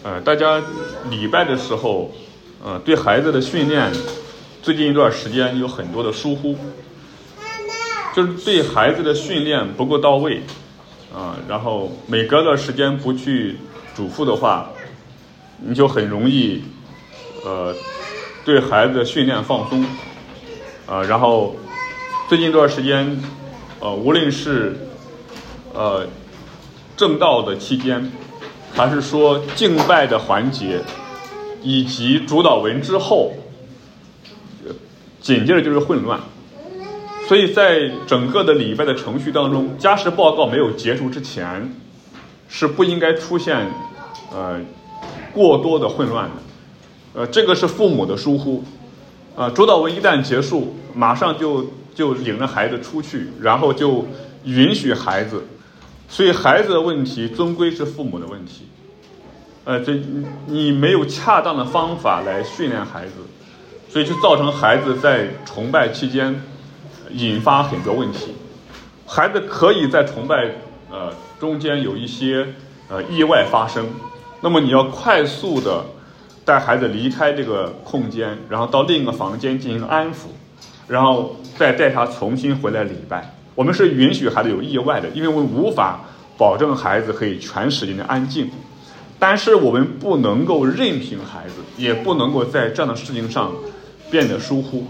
大家礼拜的时候，对孩子的训练，最近一段时间有很多的疏忽，就是对孩子的训练不够到位，然后每隔段时间不去嘱咐的话，你就很容易，对孩子的训练放松，然后最近一段时间，无论是正道的期间，还是说敬拜的环节，以及主导文之后，紧接着就是混乱。所以在整个的礼拜的程序当中，家事报告没有结束之前，是不应该出现过多的混乱的。这个是父母的疏忽。主导文一旦结束，马上就领着孩子出去，然后就允许孩子。所以孩子的问题终归是父母的问题。你没有恰当的方法来训练孩子，所以就造成孩子在崇拜期间引发很多问题。孩子可以在崇拜中间有一些意外发生，那么你要快速的带孩子离开这个空间，然后到另一个房间进行安抚，然后再带他重新回来礼拜。我们是允许孩子有意外的，因为我们无法保证孩子可以全时间的安静，但是我们不能够任凭孩子，也不能够在这样的事情上变得疏忽。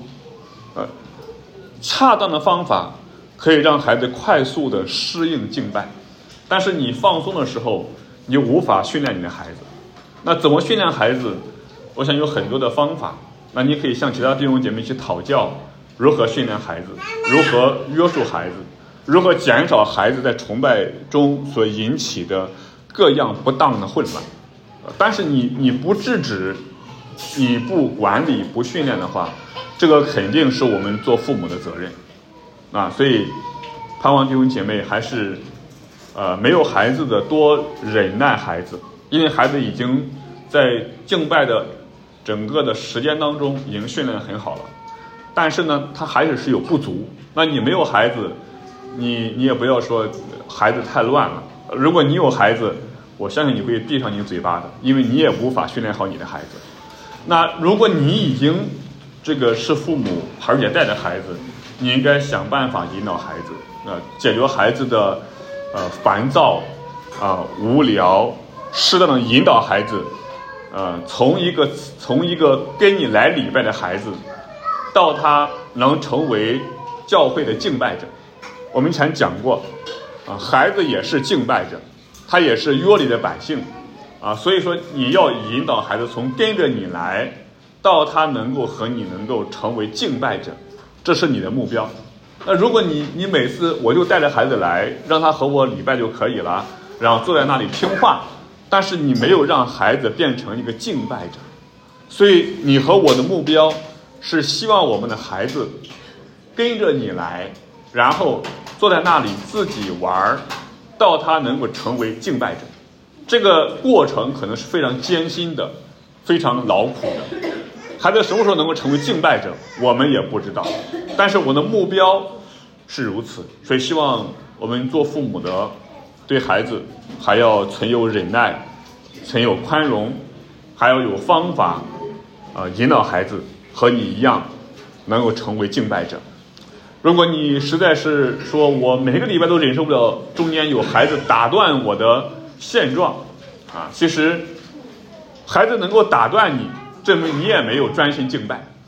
恰当的方法可以让孩子快速的适应敬拜，但是你放松的时候，你就无法训练你的孩子。那怎么训练孩子？我想有很多的方法。那你可以向其他弟兄姐妹去讨教如何训练孩子，如何约束孩子，如何减少孩子在崇拜中所引起的各样不当的混乱。但是你不制止，你不管理，不训练的话，这个肯定是我们做父母的责任。所以盼望弟兄姐妹还是没有孩子的多忍耐孩子，因为孩子已经在敬拜的整个的时间当中已经训练得很好了，但是呢他还是有不足。那你没有孩子，你也不要说孩子太乱了。如果你有孩子，我相信你会闭上你嘴巴的，因为你也无法训练好你的孩子。那如果你已经是父母，而且带着孩子，你应该想办法引导孩子，解决孩子的烦躁无聊，适当的引导孩子，从一个跟你来礼拜的孩子，到他能成为教会的敬拜者。我们以前讲过，孩子也是敬拜者，他也是约里的百姓，所以说你要引导孩子从跟着你来，到他能够和你能够成为敬拜者，这是你的目标。那如果你每次我就带着孩子来，让他和我礼拜就可以了，然后坐在那里听话，但是你没有让孩子变成一个敬拜者。所以你和我的目标是希望我们的孩子跟着你来，然后坐在那里自己玩，到他能够成为敬拜者。这个过程可能是非常艰辛的，非常劳苦的。孩子什么时候能够成为敬拜者，我们也不知道，但是我的目标是如此。所以希望我们做父母的对孩子还要存有忍耐，存有宽容，还要有方法引导孩子和你一样能够成为敬拜者。如果你实在是说我每个礼拜都忍受不了中间有孩子打断我的现状其实孩子能够打断你，证明你也没有专心敬拜。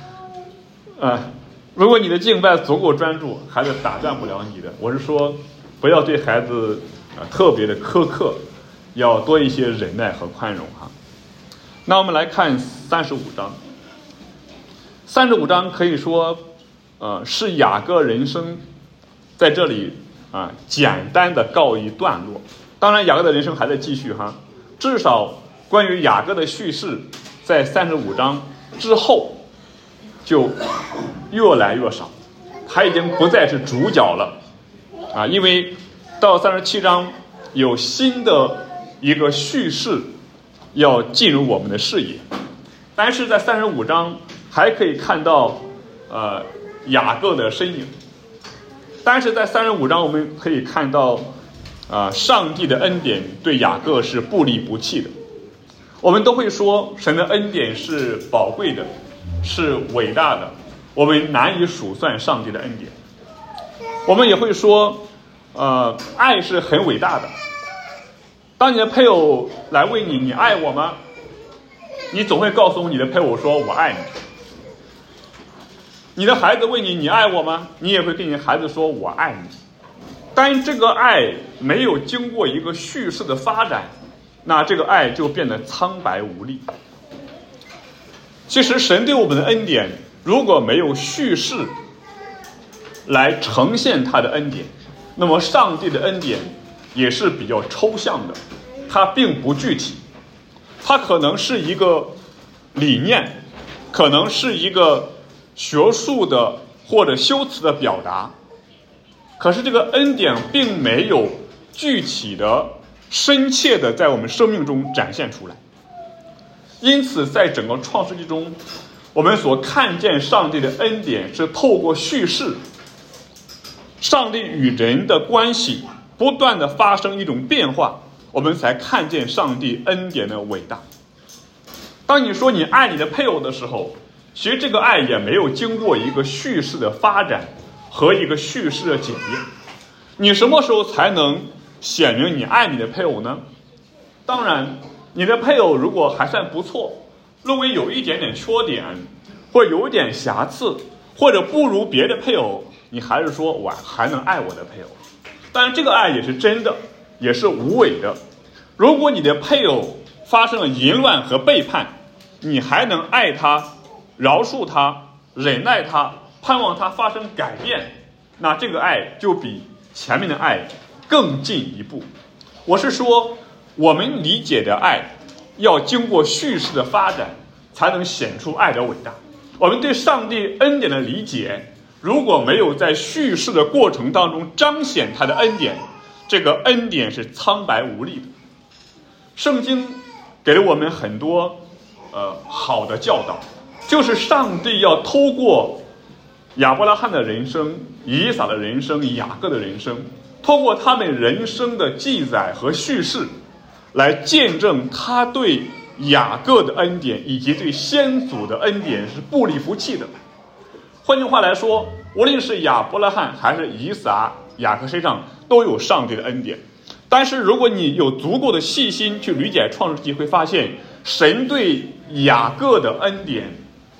如果你的敬拜足够专注，孩子打断不了你的。我是说不要对孩子特别的苛刻，要多一些忍耐和宽容那我们来看35章。35章可以说是雅各人生在这里简单的告一段落。当然雅各的人生还在继续至少关于雅各的叙事在35章之后就越来越少，他已经不再是主角了因为到37章有新的一个叙事要进入我们的视野，但是在35章还可以看到雅各的身影。但是在35章我们可以看到上帝的恩典对雅各是不离不弃的。 我们都会说神的恩典是宝贵的，是伟大的，我们难以数算上帝的恩典。我们也会说爱是很伟大的。当你的配偶来问你爱我吗？你总会告诉你的配偶说我爱你。你的孩子问你爱我吗？你也会跟你的孩子说我爱你。但这个爱没有经过一个叙事的发展，那这个爱就变得苍白无力。其实神对我们的恩典如果没有叙事来呈现他的恩典，那么上帝的恩典也是比较抽象的，它并不具体，它可能是一个理念，可能是一个学术的或者修辞的表达，可是这个恩典并没有具体的深切的在我们生命中展现出来。因此在整个创世纪中，我们所看见上帝的恩典是透过叙事，上帝与人的关系不断的发生一种变化，我们才看见上帝恩典的伟大。当你说你爱你的配偶的时候，其实这个爱也没有经过一个叙事的发展和一个叙事的检验。你什么时候才能显明你爱你的配偶呢？当然你的配偶如果还算不错，认为有一点点缺点，或者有一点瑕疵，或者不如别的配偶，你还是说我还能爱我的配偶。当然这个爱也是真的，也是无伪的。如果你的配偶发生了淫乱和背叛，你还能爱他，饶恕他，忍耐他，盼望他发生改变，那这个爱就比前面的爱更进一步。我是说我们理解的爱要经过叙事的发展才能显出爱的伟大。我们对上帝恩典的理解如果没有在叙事的过程当中彰显他的恩典，这个恩典是苍白无力的。圣经给了我们很多好的教导，就是上帝要透过亚伯拉罕的人生、以撒的人生、雅各的人生，透过他们人生的记载和叙事，来见证他对雅各的恩典以及对先祖的恩典是不离不弃的。换句话来说，无论是亚伯拉罕还是以撒、雅各身上都有上帝的恩典。但是如果你有足够的细心去理解创世纪，会发现神对雅各的恩典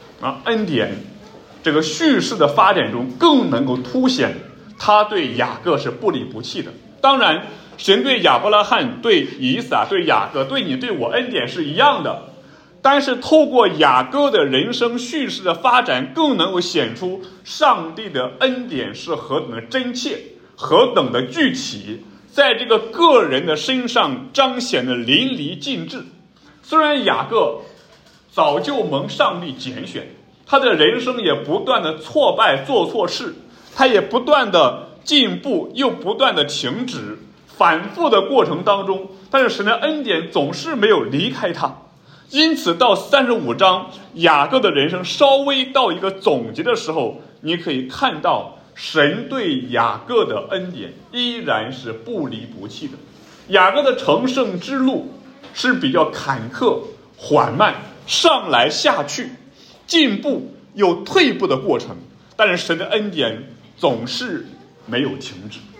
这个叙事的发展中更能够凸显他对雅各是不离不弃的。当然神对亚伯拉罕、对以撒、对雅各、对你对我恩典是一样的，但是透过雅各的人生叙事的发展，更能够显出上帝的恩典是何等的真切，何等的具体，在这个个人的身上彰显的淋漓尽致。虽然雅各早就蒙上帝拣选，他的人生也不断的挫败，做错事，他也不断的进步，又不断的停止，反复的过程当中，但是神的恩典总是没有离开他。因此到35章雅各的人生稍微到一个总结的时候，你可以看到神对雅各的恩典依然是不离不弃的。雅各的成圣之路是比较坎坷缓慢，上来下去，进步又退步的过程，但是神的恩典总是没有停止。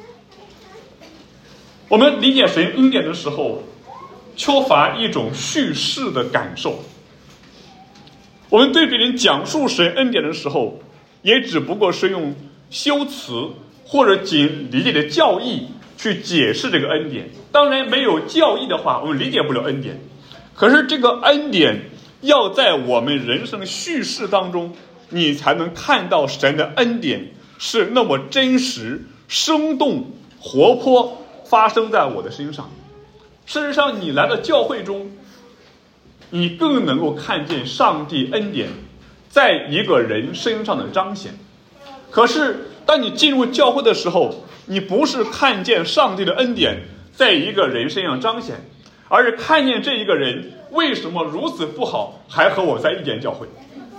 我们理解神恩典的时候，缺乏一种叙事的感受。我们对别人讲述神恩典的时候，也只不过是用修辞或者仅理解的教义去解释这个恩典。当然没有教义的话，我们理解不了恩典。可是这个恩典要在我们人生叙事当中，你才能看到神的恩典是那么真实、生动、活泼，发生在我的身上。事实上你来到教会中，你更能够看见上帝恩典在一个人身上的彰显。可是当你进入教会的时候，你不是看见上帝的恩典在一个人身上彰显，而是看见这一个人为什么如此不好还和我在一间教会，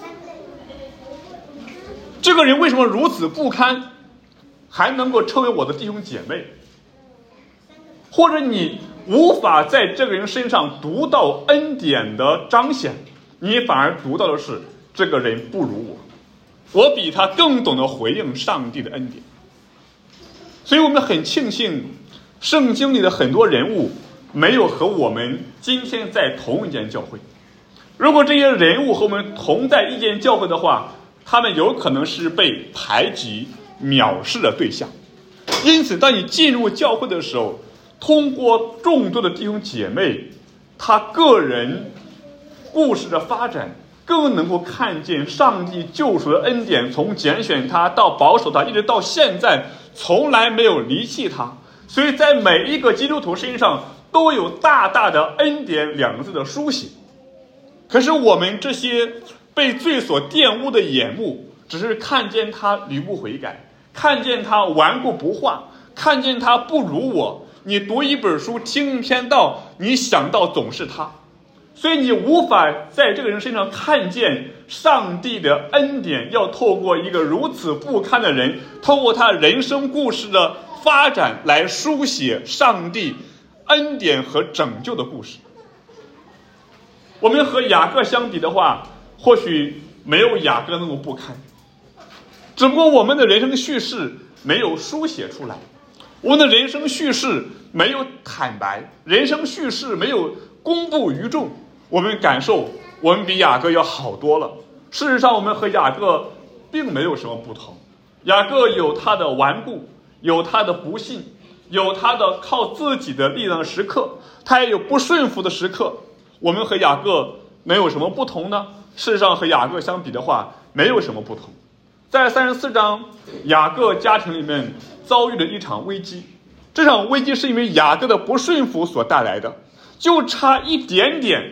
这个人为什么如此不堪还能够称为我的弟兄姐妹。或者你无法在这个人身上读到恩典的彰显，你反而读到的是这个人不如我比他更懂得回应上帝的恩典。所以我们很庆幸圣经里的很多人物没有和我们今天在同一间教会。如果这些人物和我们同在一间教会的话，他们有可能是被排挤藐视的对象。因此当你进入教会的时候，通过众多的弟兄姐妹他个人故事的发展，更能够看见上帝救赎的恩典，从拣选他到保守他，一直到现在从来没有离弃他。所以在每一个基督徒身上都有大大的恩典两个字的书写。可是我们这些被罪所玷污的眼目，只是看见他屡不悔改，看见他顽固不化，看见他不如我。你读一本书，听一篇道，你想到总是他，所以你无法在这个人身上看见上帝的恩典。要透过一个如此不堪的人，透过他人生故事的发展来书写上帝恩典和拯救的故事。我们和雅各相比的话，或许没有雅各那么不堪，只不过我们的人生叙事没有书写出来，我们的人生叙事没有坦白，人生叙事没有公布于众，我们感受我们比雅各要好多了。事实上我们和雅各并没有什么不同。雅各有他的顽固，有他的不信，有他的靠自己的力量的时刻，他也有不顺服的时刻。我们和雅各能有什么不同呢？事实上和雅各相比的话没有什么不同。在34章，雅各家庭里面遭遇了一场危机，这场危机是因为雅各的不顺服所带来的，就差一点点。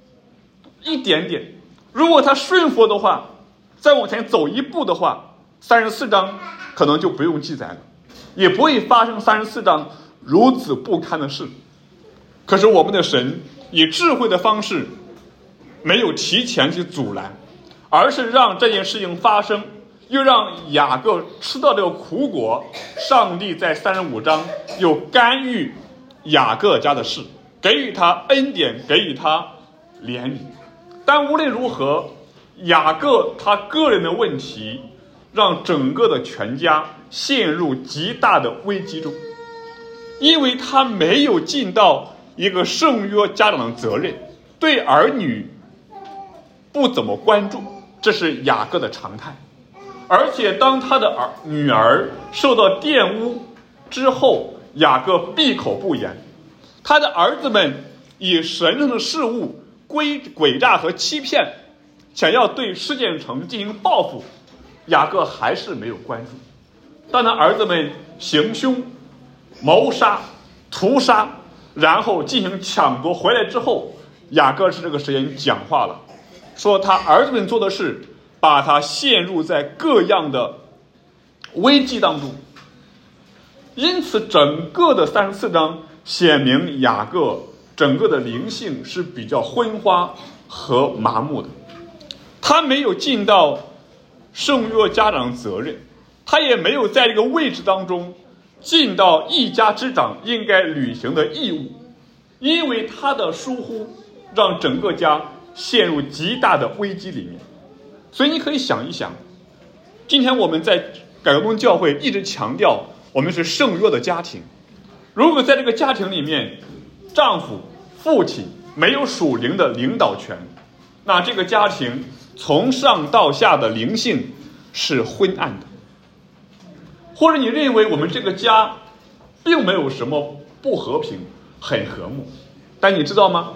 如果他顺服的话，再往前走一步的话，34章可能就不用记载了，也不会发生34章如此不堪的事。可是我们的神以智慧的方式，没有提前去阻拦，而是让这件事情发生，又让雅各吃到这个苦果。上帝在35章又干预雅各家的事，给予他恩典，给予他怜悯。但无论如何，雅各他个人的问题让整个的全家陷入极大的危机中，因为他没有尽到一个圣约家长的责任，对儿女不怎么关注，这是雅各的常态。而且当他的女儿受到玷污之后，雅各闭口不言。他的儿子们以神圣的事物诡诈和欺骗，想要对事件城进行报复，雅各还是没有关注。当他儿子们行凶、谋杀、屠杀，然后进行抢夺回来之后，雅各是这个时间讲话了，说他儿子们做的事把他陷入在各样的危机当中。因此整个的34章显明雅各整个的灵性是比较昏花和麻木的，他没有尽到圣约家长责任，他也没有在这个位置当中尽到一家之长应该履行的义务。因为他的疏忽，让整个家陷入极大的危机里面。所以你可以想一想，今天我们在改革宗教会一直强调我们是圣约的家庭，如果在这个家庭里面丈夫父亲没有属灵的领导权，那这个家庭从上到下的灵性是昏暗的。或者你认为我们这个家并没有什么不和平，很和睦，但你知道吗？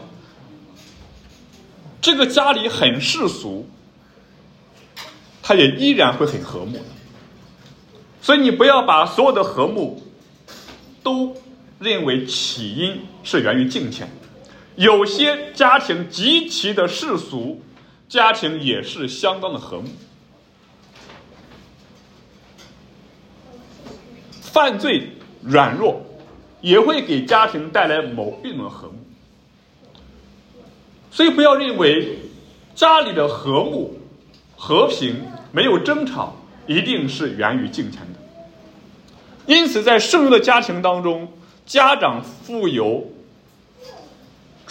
这个家里很世俗，它也依然会很和睦的。所以你不要把所有的和睦都认为起因是源于敬虔，有些家庭极其的世俗，家庭也是相当的和睦。犯罪软弱也会给家庭带来某一种和睦。所以不要认为家里的和睦和平没有争吵一定是源于敬虔的。因此在圣约的家庭当中，家长负有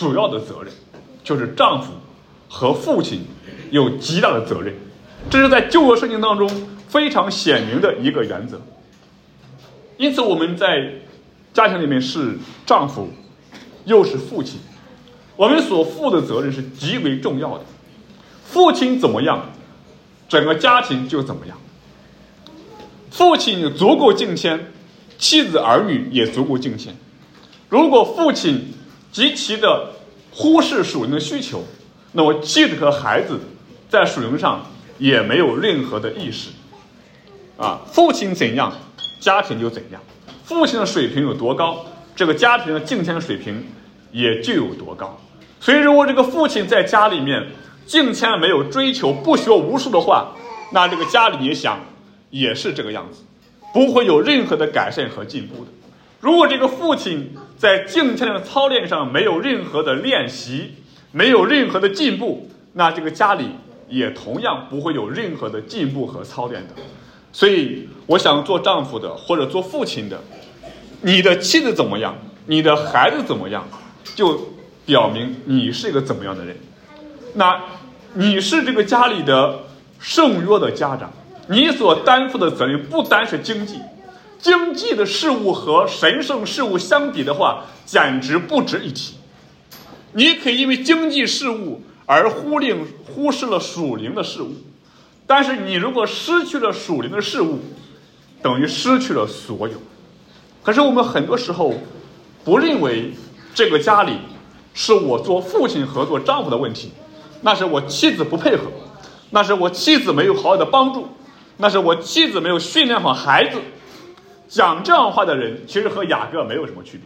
主要的责任，就是丈夫和父亲有极大的责任。这是在旧约圣经当中非常显明的一个原则。因此我们在家庭里面是丈夫又是父亲，我们所负的责任是极为重要的。父亲怎么样，整个家庭就怎么样。父亲足够敬谦，妻子儿女也足够敬谦。如果父亲极其的忽视属灵的需求，那么妻子和孩子在属灵上也没有任何的意识。父亲怎样，家庭就怎样。父亲的水平有多高，这个家庭的敬谦水平也就有多高。所以如果这个父亲在家里面敬谦没有追求，不学无术的话，那这个家里你想也是这个样子，不会有任何的改善和进步的。如果这个父亲在敬谦的操练上没有任何的练习，没有任何的进步，那这个家里也同样不会有任何的进步和操练的。所以我想做丈夫的或者做父亲的，你的妻子怎么样，你的孩子怎么样，就表明你是一个怎么样的人。那你是这个家里的圣约的家长，你所担负的责任不单是经济，经济的事物和神圣事物相比的话，简直不值一提。你可以因为经济事物而忽视了属灵的事物，但是你如果失去了属灵的事物，等于失去了所有。可是我们很多时候不认为这个家里是我做父亲和做丈夫的问题，那是我妻子不配合，那是我妻子没有好好的帮助，那是我妻子没有训练好孩子。讲这样话的人其实和雅各没有什么区别。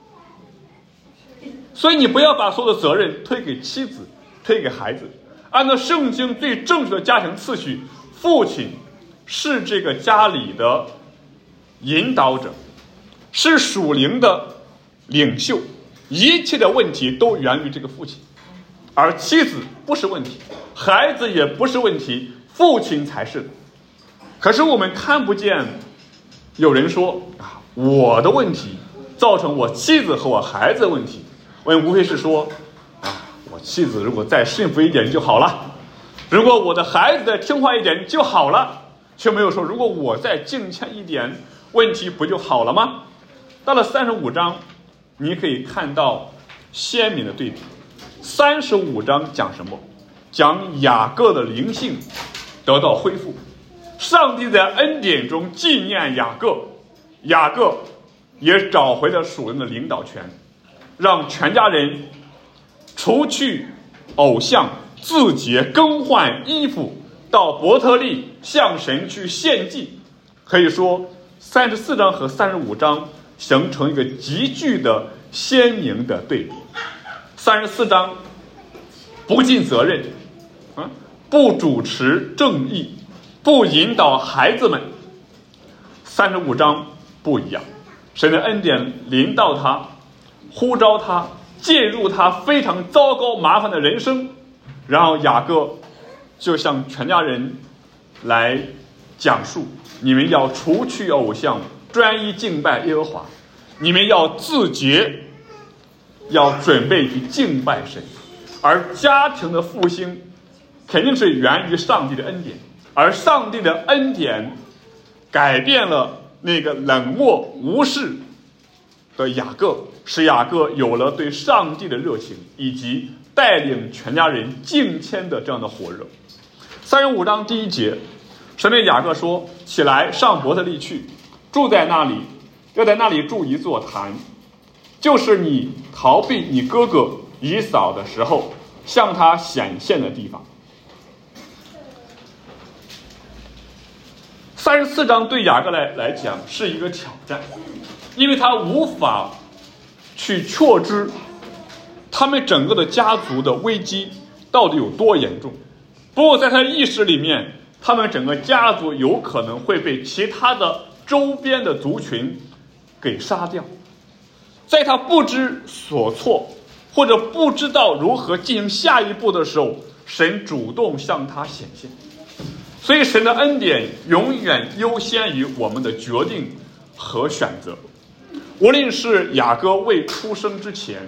所以你不要把所有的责任推给妻子，推给孩子。按照圣经最正确的家庭次序，父亲是这个家里的引导者，是属灵的领袖，一切的问题都源于这个父亲。而妻子不是问题，孩子也不是问题，父亲才是的。可是我们看不见有人说我的问题造成我妻子和我孩子的问题。我们无非是说我妻子如果再顺服一点就好了，如果我的孩子再听话一点就好了，却没有说如果我再敬谦一点，问题不就好了吗？到了35章你可以看到鲜明的对比。35章讲什么？讲雅各的灵性得到恢复，上帝在恩典中纪念雅各，雅各也找回了属灵的领导权，让全家人除去偶像，自洁，更换衣服，到伯特利向神去献祭。可以说34章和35章形成一个极具的鲜明的对比。34章不尽责任，不主持正义，不引导孩子们。35章不一样，神的恩典临到他，呼召他，介入他非常糟糕麻烦的人生，然后雅各就向全家人来讲述，你们要除去偶像，专一敬拜耶和华，你们要自洁，要准备去敬拜神。而家庭的复兴肯定是源于上帝的恩典，而上帝的恩典改变了那个冷漠无视的雅各，使雅各有了对上帝的热情，以及带领全家人敬谦的这样的火热。35章第1节，神对雅各说，起来上伯特利去，住在那里，要在那里筑一座坛，就是你逃避你哥哥以扫的时候向他显现的地方。34章对雅各来讲是一个挑战，因为他无法去确知他们整个的家族的危机到底有多严重。不过在他的意识里面，他们整个家族有可能会被其他的周边的族群给杀掉。在他不知所措或者不知道如何进行下一步的时候，神主动向他显现。所以神的恩典永远优先于我们的决定和选择。无论是雅各未出生之前，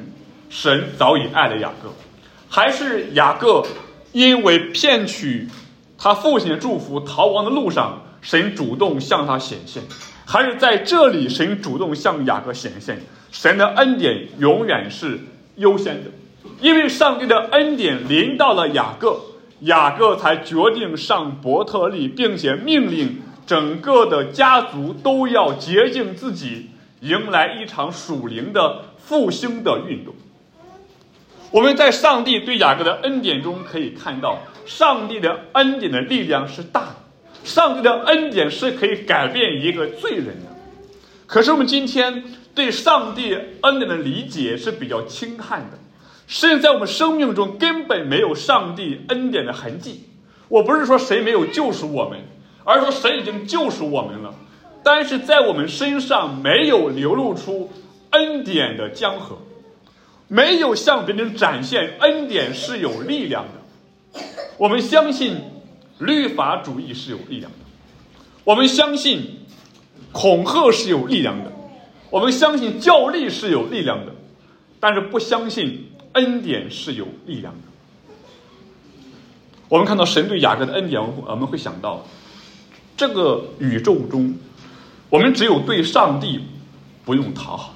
神早已爱了雅各，还是雅各因为骗取他父亲的祝福逃亡的路上，神主动向他显现，还是在这里神主动向雅各显现？神的恩典永远是优先的，因为上帝的恩典临到了雅各，雅各才决定上伯特利，并且命令整个的家族都要洁净自己，迎来一场属灵的复兴的运动。我们在上帝对雅各的恩典中可以看到，上帝的恩典的力量是大的，上帝的恩典是可以改变一个罪人的。可是我们今天对上帝恩典的理解是比较轻看的，甚至在我们生命中根本没有上帝恩典的痕迹。我不是说谁没有救赎我们，而是说神已经救赎我们了，但是在我们身上没有流露出恩典的江河，没有向别人展现恩典是有力量的。我们相信律法主义是有力量的，我们相信恐吓是有力量的，我们相信教力是有力量的，但是不相信恩典是有力量的。我们看到神对雅各的恩典，我们会想到这个宇宙中，我们只有对上帝不用讨好。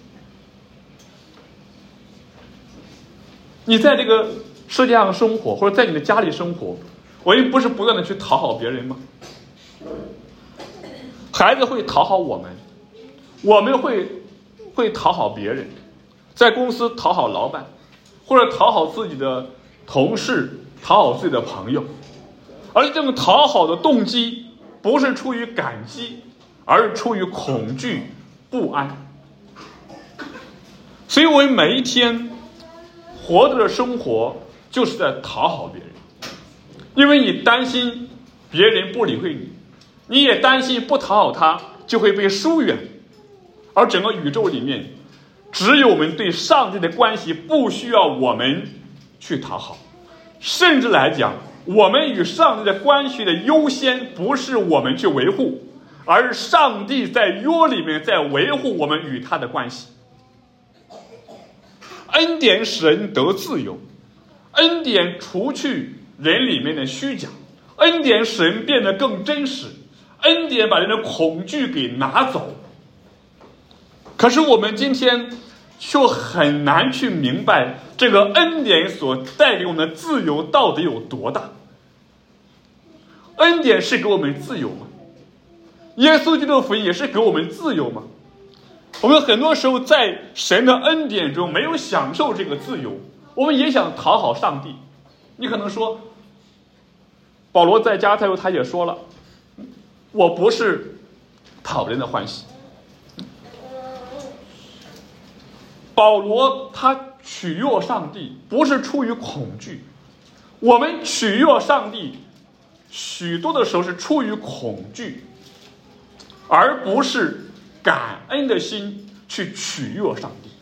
你在这个世界上生活，或者在你的家里生活，我们不是不断的去讨好别人吗？孩子会讨好我们，我们会讨好别人，在公司讨好老板，或者讨好自己的同事，讨好自己的朋友。而这种讨好的动机不是出于感激，而是出于恐惧不安。所以我们每一天活着的生活就是在讨好别人，因为你担心别人不理会你，你也担心不讨好他就会被疏远。而整个宇宙里面，只有我们对上帝的关系不需要我们去讨好，甚至来讲，我们与上帝的关系的优先不是我们去维护，而是上帝在约里面在维护我们与他的关系。恩典使人得自由，恩典除去人里面的虚假，恩典使人变得更真实，恩典把人的恐惧给拿走。可是我们今天却很难去明白这个恩典所带给我们的自由到底有多大。恩典是给我们自由吗？耶稣基督的福音也是给我们自由吗？我们很多时候在神的恩典中没有享受这个自由，我们也想讨好上帝。你可能说，保罗在加拉太书他也说了，我不是讨人的欢喜。保罗他取悦上帝不是出于恐惧，我们取悦上帝许多的时候是出于恐惧，而不是感恩的心去取悦上帝。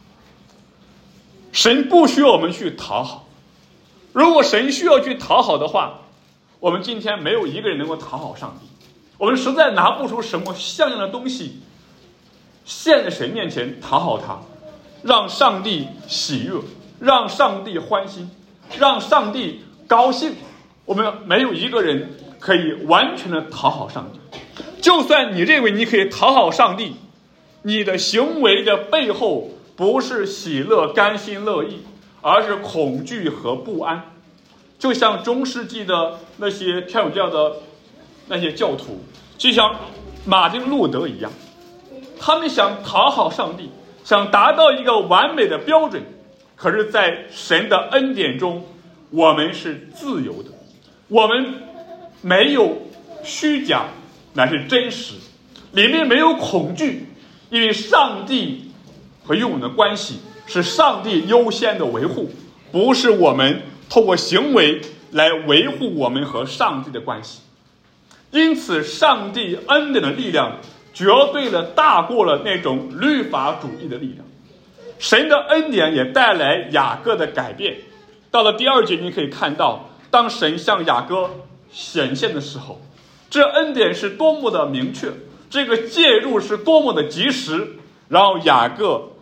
神不需要我们去讨好，如果神需要去讨好的话，我们今天没有一个人能够讨好上帝，我们实在拿不出什么像样的东西献在神面前讨好他，让上帝喜悦，让上帝欢心，让上帝高兴。我们没有一个人可以完全的讨好上帝。就算你认为你可以讨好上帝，你的行为的背后不是喜乐甘心乐意，而是恐惧和不安。就像中世纪的那些天主教的那些教徒，就像马丁路德一样，他们想讨好上帝，想达到一个完美的标准，可是在神的恩典中，我们是自由的，我们没有虚假，乃是真实，里面没有恐惧，因为上帝和与我们的关系是上帝优先的维护，不是我们透过行为来维护我们和上帝的关系。因此上帝恩典的力量绝对的大过了那种律法主义的力量。神的恩典也带来雅各的改变。到了第2节，你可以看到，当神向雅各显现的时候，这恩典是多么的明确，这个介入是多么的及时，然后雅各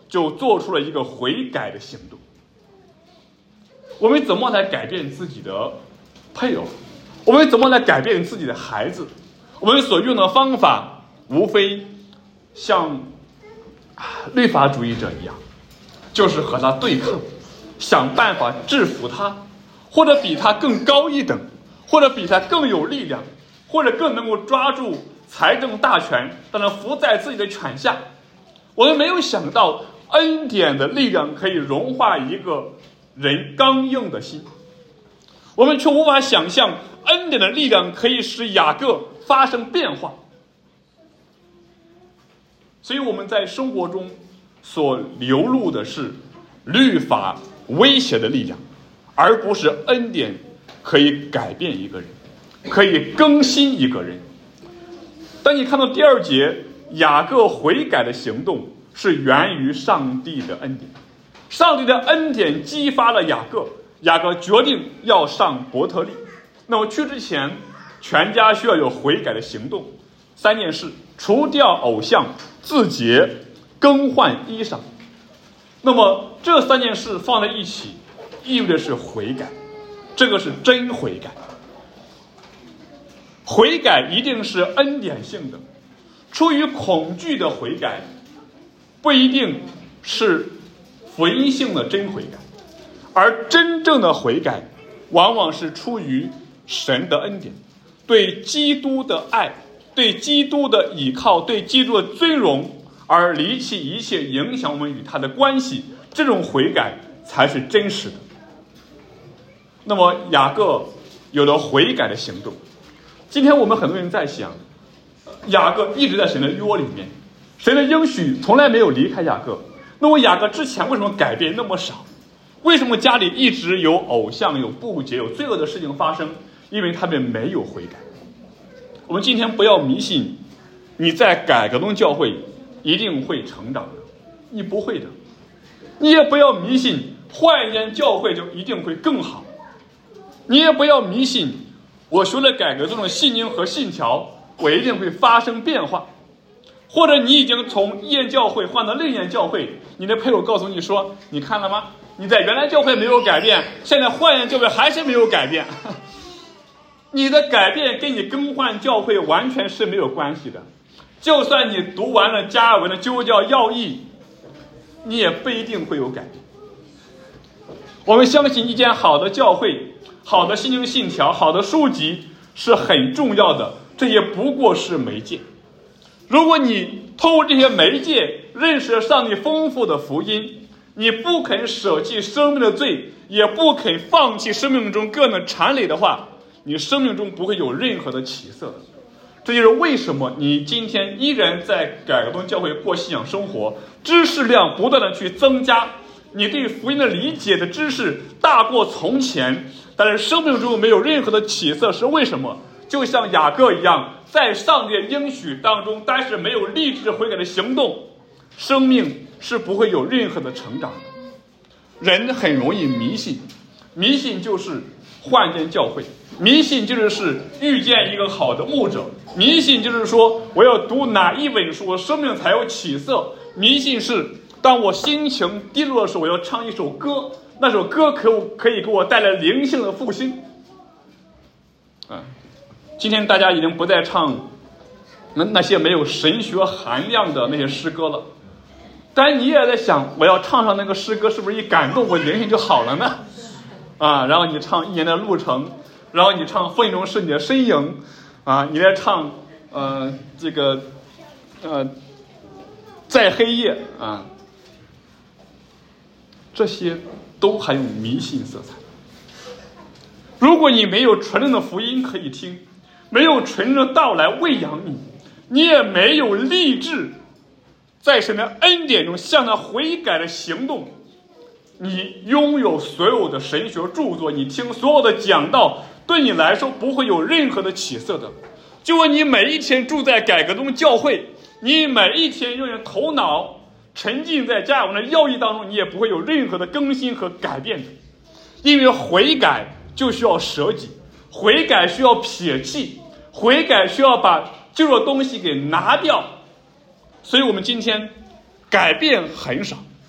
就做出了一个悔改的行动。我们怎么来改变自己的配偶？我们怎么来改变自己的孩子？我们所用的方法无非像律法主义者一样，就是和他对抗，想办法制服他，或者比他更高一等，或者比他更有力量，或者更能够抓住财政大权，让他伏在自己的权下。我们没有想到恩典的力量可以融化一个人刚硬的心，我们却无法想象恩典的力量可以使雅各发生变化。所以我们在生活中所流露的是律法威胁的力量，而不是恩典可以改变一个人，可以更新一个人。当你看到第2节，雅各悔改的行动是源于上帝的恩典，上帝的恩典激发了雅各，雅各决定要上伯特利。那么去之前，全家需要有悔改的行动，3件事：除掉偶像，自洁，更换衣裳。那么这3件事放在一起，意味着是悔改，这个是真悔改。悔改一定是恩典性的，出于恐惧的悔改不一定是福音性的真悔改，而真正的悔改往往是出于神的恩典，对基督的爱，对基督的倚靠，对基督的尊荣，而离弃一切影响我们与他的关系，这种悔改才是真实的。那么雅各有了悔改的行动。今天我们很多人在想，雅各一直在神的约里面，神的应许从来没有离开雅各，那么雅各之前为什么改变那么少？为什么家里一直有偶像，有不洁，有罪恶的事情发生？因为他们没有悔改。我们今天不要迷信你在改革中教会一定会成长的，你不会的。你也不要迷信换一间教会就一定会更好，你也不要迷信我学了改革这种信念和信条我一定会发生变化，或者你已经从一间教会换到另一间教会，你的配偶告诉你说，你看了吗，你在原来教会没有改变，现在换一间教会还是没有改变。你的改变跟你更换教会完全是没有关系的，就算你读完了加尔文的基督教要义，你也不一定会有改变。我们相信一间好的教会，好的信经信条，好的书籍是很重要的，这也不过是媒介。如果你透过这些媒介认识上帝丰富的福音，你不肯舍弃生命的罪，也不肯放弃生命中各样的缠累的话，你生命中不会有任何的起色的。这就是为什么你今天依然在改革中教会过信仰生活，知识量不断的去增加，你对福音的理解的知识大过从前，但是生命中没有任何的起色，是为什么？就像雅各一样，在上帝的应许当中，但是没有立志悔改的行动，生命是不会有任何的成长的。人很容易迷信，迷信就是换间教会，迷信就是遇见一个好的牧者，迷信就是说我要读哪一本书，我生命才有起色。迷信是当我心情低落的时候，我要唱一首歌，那首歌可以给我带来灵性的复兴。今天大家已经不再唱那些没有神学含量的那些诗歌了，但你也在想，我要唱上那个诗歌，是不是一感动我灵性就好了呢？然后你唱1年的路程，然后你唱风雨中是你的身影，你在唱在黑夜这些都含有迷信色彩。如果你没有纯正的福音可以听，没有纯正的道来喂养你，你也没有立志在神的恩典中向他悔改的行动，你拥有所有的神学著作，你听所有的讲道，对你来说不会有任何的起色的。就问你每一天住在改革中教会，你每一天用你的头脑沉浸在加尔文的要义当中，你也不会有任何的更新和改变的。因为悔改就需要舍己，悔改需要撇弃，悔改需要把旧的东西给拿掉。所以我们今天改变很少，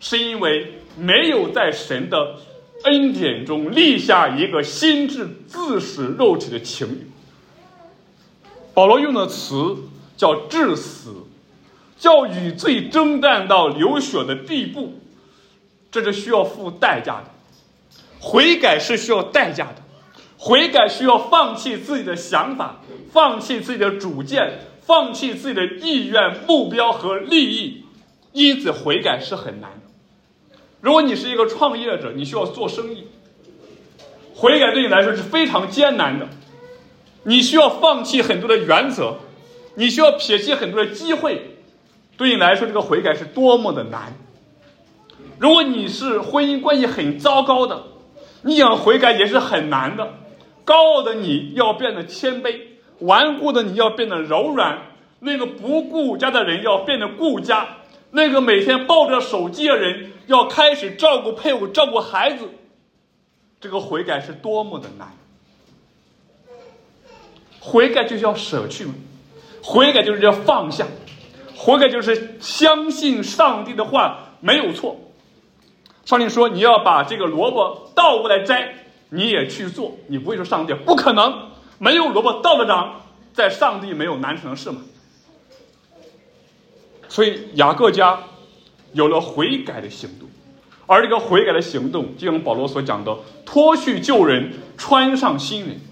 是因为没有在神的恩典中立下一个心智自始肉体的情欲。保罗用的词叫致死，叫与罪征战到流血的地步，这是需要付代价的。悔改是需要代价的，悔改需要放弃自己的想法，放弃自己的主见，放弃自己的意愿、目标和利益，因此悔改是很难的。如果你是一个创业者，你需要做生意，悔改对你来说是非常艰难的。你需要放弃很多的原则，你需要撇弃很多的机会，对你来说这个悔改是多么的难。如果你是婚姻关系很糟糕的，你想悔改也是很难的。高傲的你要变得谦卑，顽固的你要变得柔软，那个不顾家的人要变得顾家，那个每天抱着手机的人要开始照顾配偶、照顾孩子，这个悔改是多么的难。悔改就是要舍去，悔改就是要放下，悔改就是相信上帝的话没有错。上帝说你要把这个萝卜倒过来摘，你也去做，你不会说上帝不可能，没有萝卜倒得长，在上帝没有难成的事嘛。所以雅各家有了悔改的行动，而这个悔改的行动就像保罗所讲的，脱去旧人，穿上新人。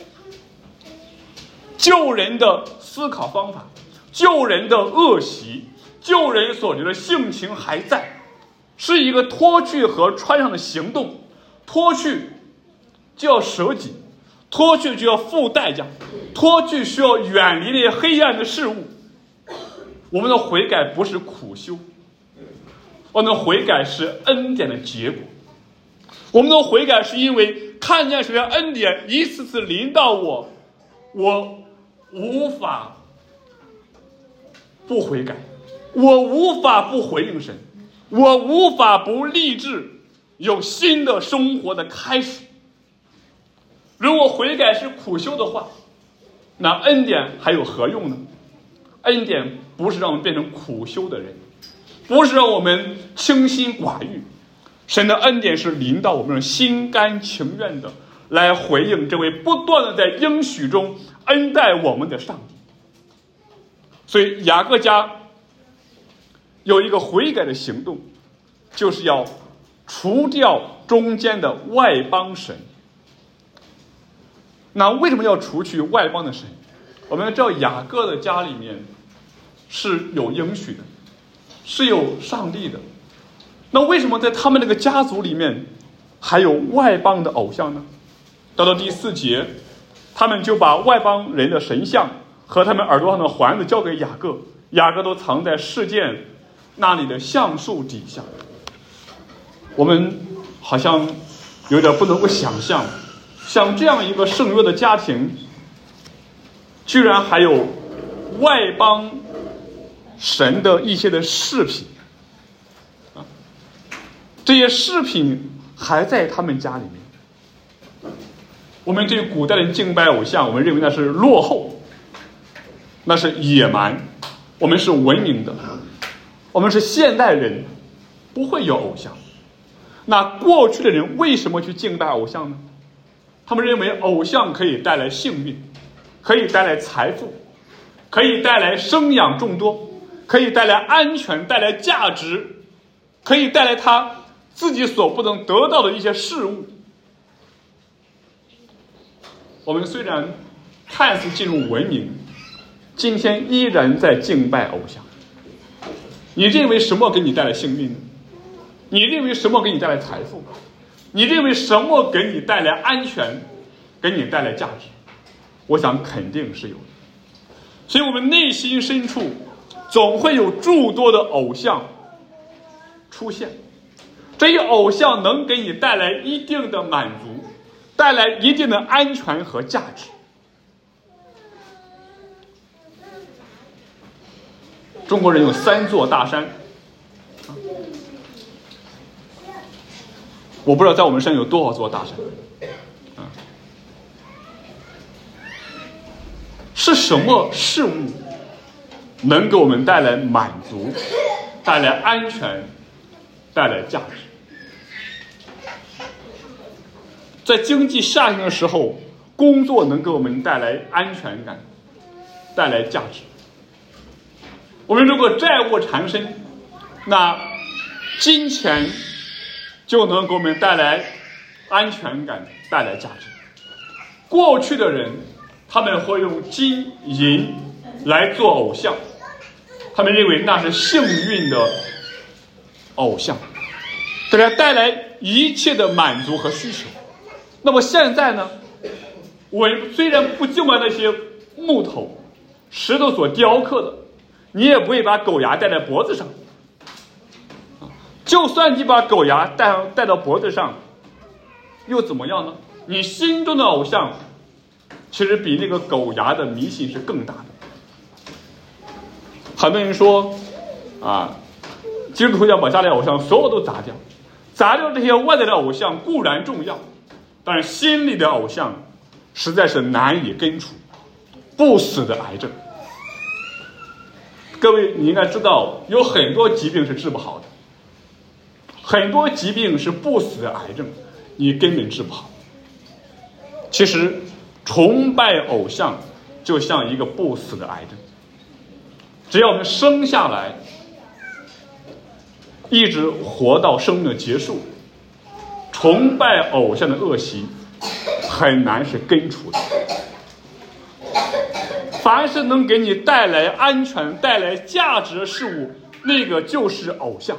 旧人的思考方法，旧人的恶习，旧人所觉得性情还在，是一个脱去和穿上的行动。脱去就要舍己，脱去就要付代价，脱去需要远离那些黑暗的事物。我们的悔改不是苦修，我们的悔改是恩典的结果。我们的悔改是因为看见神的恩典一次次临到我，我无法不悔改，我无法不回应神，我无法不立志有新的生活的开始。如果悔改是苦修的话，那恩典还有何用呢？恩典不是让我们变成苦修的人，不是让我们清心寡欲。神的恩典是临到我们心甘情愿的来回应这位不断的在应许中恩待我们的上帝。所以雅各家有一个悔改的行动，就是要除掉中间的外邦神。那为什么要除去外邦的神？我们要知道雅各的家里面是有应许的，是有上帝的。那为什么在他们这个家族里面还有外邦的偶像呢？到第4节，他们就把外邦人的神像和他们耳朵上的环子交给雅各，雅各都藏在示剑那里的橡树底下。我们好像有点不能够想象，像这样一个圣约的家庭，居然还有外邦神的一些的饰品啊，这些饰品还在他们家里面。我们对古代的敬拜偶像，我们认为那是落后，那是野蛮，我们是文明的，我们是现代人，不会有偶像。那过去的人为什么去敬拜偶像呢？他们认为偶像可以带来幸运，可以带来财富，可以带来生养众多，可以带来安全，带来价值，可以带来他自己所不能得到的一些事物。我们虽然看似进入文明，今天依然在敬拜偶像。你认为什么给你带来幸运呢？你认为什么给你带来财富？你认为什么给你带来安全，给你带来价值？我想肯定是有的。所以我们内心深处总会有诸多的偶像出现，这些偶像能给你带来一定的满足，带来一定的安全和价值。中国人有3座大山，我不知道在我们身上有多少座大山。是什么事物能给我们带来满足，带来安全， 带来价值。在经济下行的时候，工作能给我们带来安全感，带来价值。我们如果债务缠身，那金钱就能给我们带来安全感，带来价值。过去的人，他们会用金银来做偶像，他们认为那是幸运的偶像，给他带来一切的满足和需求。那么现在呢，我们虽然不敬拜那些木头石头所雕刻的，你也不会把狗牙戴在脖子上。就算你把狗牙戴到脖子上，又怎么样呢？你心中的偶像其实比那个狗牙的迷信是更大的。很多人说基督徒要把家里偶像所有都砸掉，砸掉这些外在的偶像固然重要，但是心里的偶像实在是难以根除，不死的癌症。各位，你应该知道，有很多疾病是治不好的，很多疾病是不死的癌症，你根本治不好。其实崇拜偶像就像一个不死的癌症，只要我们生下来一直活到生命的结束，崇拜偶像的恶习很难是根除的。凡是能给你带来安全、带来价值的事物，那个就是偶像。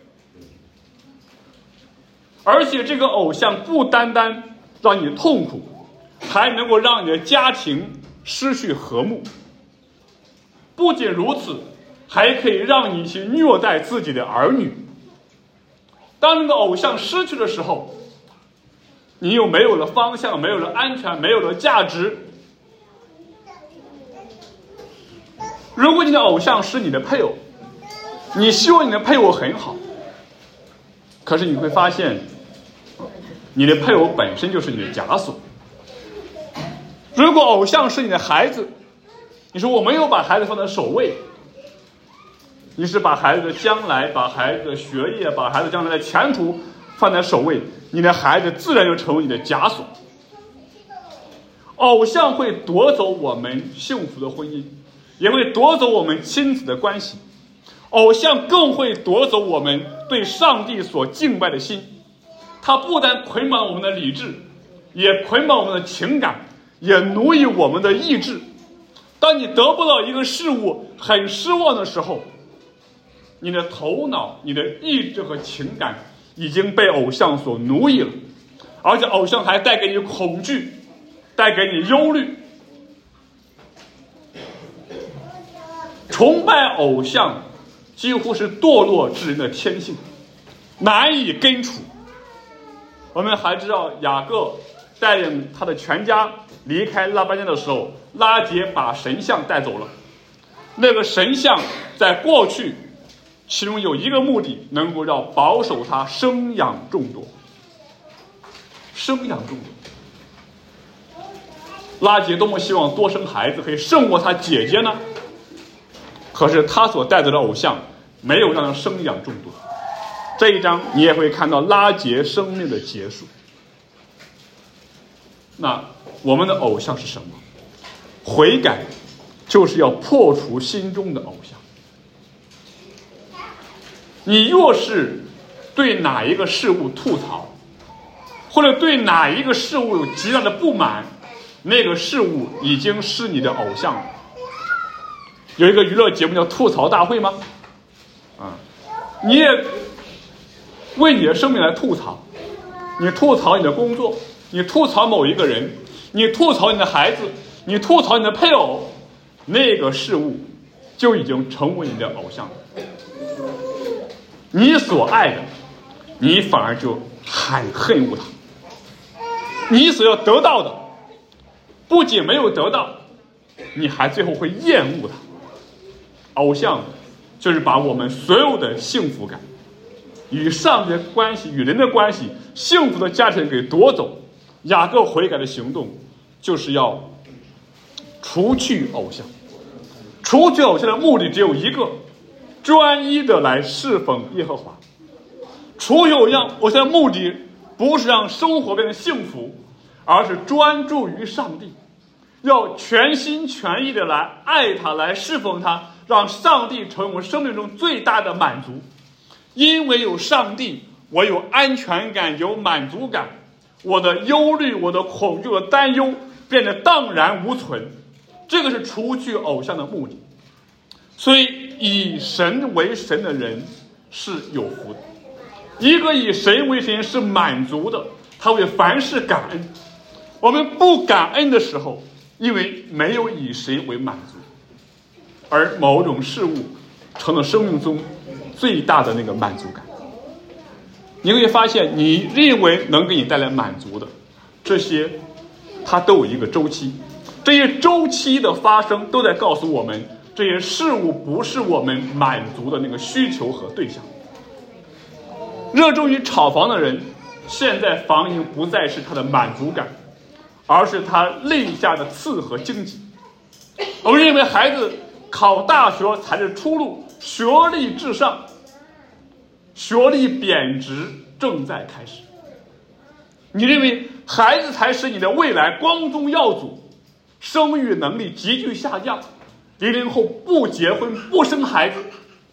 而且这个偶像不单单让你痛苦，还能够让你的家庭失去和睦。不仅如此，还可以让你去虐待自己的儿女。当那个偶像失去的时候，你又没有了方向，没有了安全，没有了价值。如果你的偶像是你的配偶，你希望你的配偶很好，可是你会发现你的配偶本身就是你的枷锁。如果偶像是你的孩子，你说我没有把孩子放在首位，你是把孩子的将来、把孩子的学业、把孩子将来的前途放在首位，你的孩子自然就成为你的枷锁。偶像会夺走我们幸福的婚姻，也会夺走我们亲子的关系。偶像更会夺走我们对上帝所敬拜的心。它不但捆绑我们的理智，也捆绑我们的情感，也奴役我们的意志。当你得不到一个事物很失望的时候，你的头脑、你的意志和情感已经被偶像所奴役了，而且偶像还带给你恐惧，带给你忧虑。崇拜偶像几乎是堕落之人的天性，难以根除。我们还知道雅各带领他的全家离开拉班家的时候，拉结把神像带走了。那个神像在过去其中有一个目的，能够让保守他生养众多。生养众多，拉结多么希望多生孩子可以胜过他姐姐呢？可是他所带走的偶像没有让他生养众多。这一章你也会看到拉结生命的结束。那我们的偶像是什么？悔改就是要破除心中的偶像。你若是对哪一个事物吐槽，或者对哪一个事物有极大的不满，那个事物已经是你的偶像了。有一个娱乐节目叫吐槽大会吗？你也为你的生命来吐槽，你吐槽你的工作，你吐槽某一个人，你吐槽你的孩子，你吐槽你的配偶，那个事物就已经成为你的偶像了。你所爱的，你反而就很恨恶他。你所要得到的，不仅没有得到，你还最后会厌恶他。偶像就是把我们所有的幸福感、与上帝的关系、与人的关系、幸福的家庭给夺走。雅各悔改的行动就是要除去偶像。除去偶像的目的只有一个，专一的来侍奉耶和华。 除有让我的目的不是让生活变得幸福，而是专注于上帝，要全心全意的来爱他，来侍奉他，让上帝成为我生命中最大的满足。因为有上帝，我有安全感，有满足感，我的忧虑，我的恐惧，我的担忧变得荡然无存。这个是除去偶像的目的。所以以神为神的人是有福的。一个以神为神是满足的，他为凡事感恩。我们不感恩的时候，因为没有以神为满足，而某种事物成了生命中最大的那个满足感。你会发现，你认为能给你带来满足的这些，它都有一个周期。这些周期的发生都在告诉我们，这些事物不是我们满足的那个需求和对象。热衷于炒房的人，现在房已经不再是他的满足感，而是他肋下的刺和荆棘。我们认为孩子考大学才是出路，学历至上，学历贬值正在开始。你认为孩子才是你的未来，光宗耀祖，生育能力急剧下降，00后不结婚不生孩子。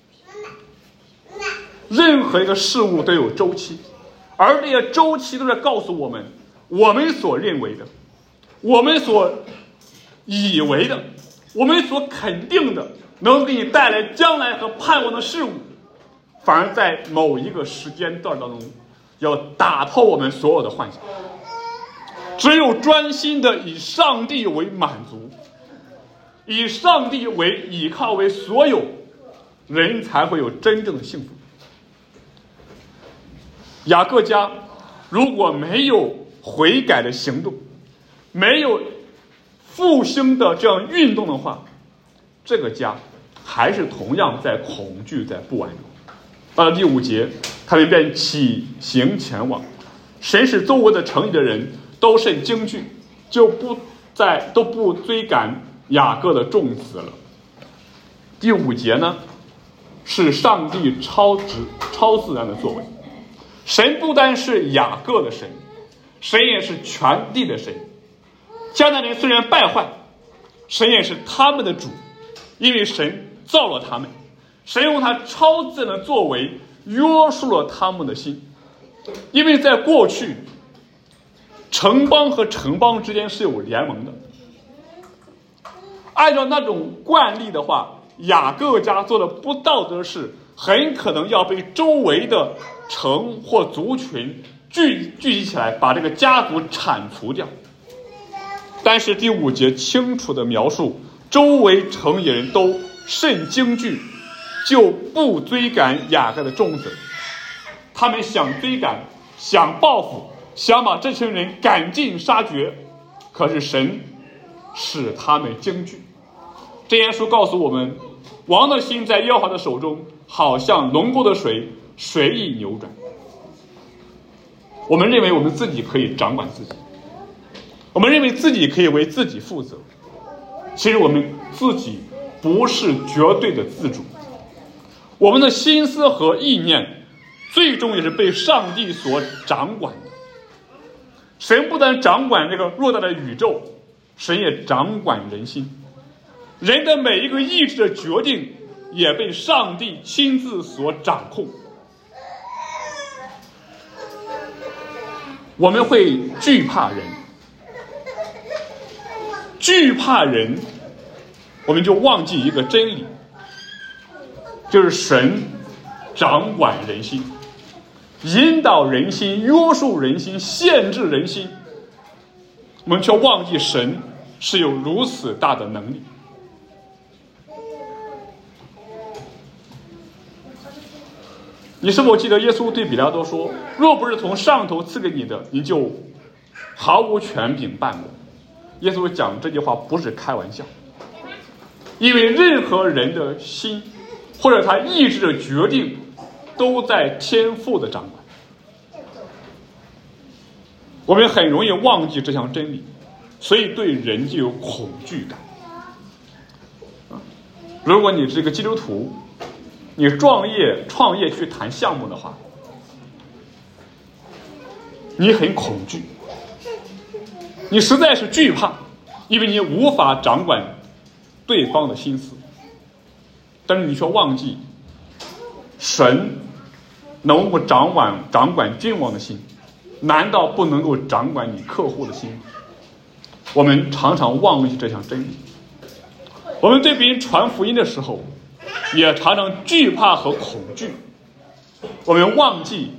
任何一个事物都有周期，而这些周期都在告诉我们，我们所认为的，我们所以为的，我们所肯定的能给你带来将来和盼望的事物，反而在某一个时间段当中要打破我们所有的幻想。只有专心的以上帝为满足，以上帝为依靠为所有，人才会有真正的幸福。雅各家如果没有悔改的行动，没有复兴的这样运动的话，这个家还是同样在恐惧，在不安中。到了第5节，他们便起行前往，神使周围的城里的人都甚惊惧，都不追赶雅各的众子了。第5节呢，是上帝超自然的作为。神不单是雅各的神，神也是全地的神。迦南人虽然败坏，神也是他们的主，因为神造了他们，神用他超自然的作为约束了他们的心。因为在过去，城邦和城邦之间是有联盟的，按照那种惯例的话，雅各家做的不道德事，很可能要被周围的城或族群聚集起来，把这个家族铲除掉。但是第5节清楚的描述，周围城里人都甚惊惧，就不追赶雅各的众子。他们想追赶，想报复，想把这群人赶尽杀绝，可是神使他们惊惧。箴言书告诉我们，王的心在耶和华的手中，好像龙沟的水，随意扭转。我们认为我们自己可以掌管自己，我们认为自己可以为自己负责，其实我们自己不是绝对的自主。我们的心思和意念最终也是被上帝所掌管的。神不但掌管这个偌大的宇宙，神也掌管人心。人的每一个意志的决定也被上帝亲自所掌控。我们会惧怕人，惧怕人，我们就忘记一个真理，就是神掌管人心，引导人心，约束人心，限制人心。我们却忘记神是有如此大的能力。你是否记得耶稣对彼拉多说，若不是从上头赐给你的，你就毫无权柄办我。耶稣讲这句话不是开玩笑，因为任何人的心或者他意志的决定都在天父的掌管。我们很容易忘记这项真理，所以对人就有恐惧感。如果你是个基督徒，你创业去谈项目的话， 你很恐惧，你实在是惧怕，因为你无法掌管对方的心思。但是你却忘记，神能够掌管君王的心，难道不能够掌管你客户的心吗？我们常常忘记这项真理。我们对别人传福音的时候，也常常惧怕和恐惧。我们忘记，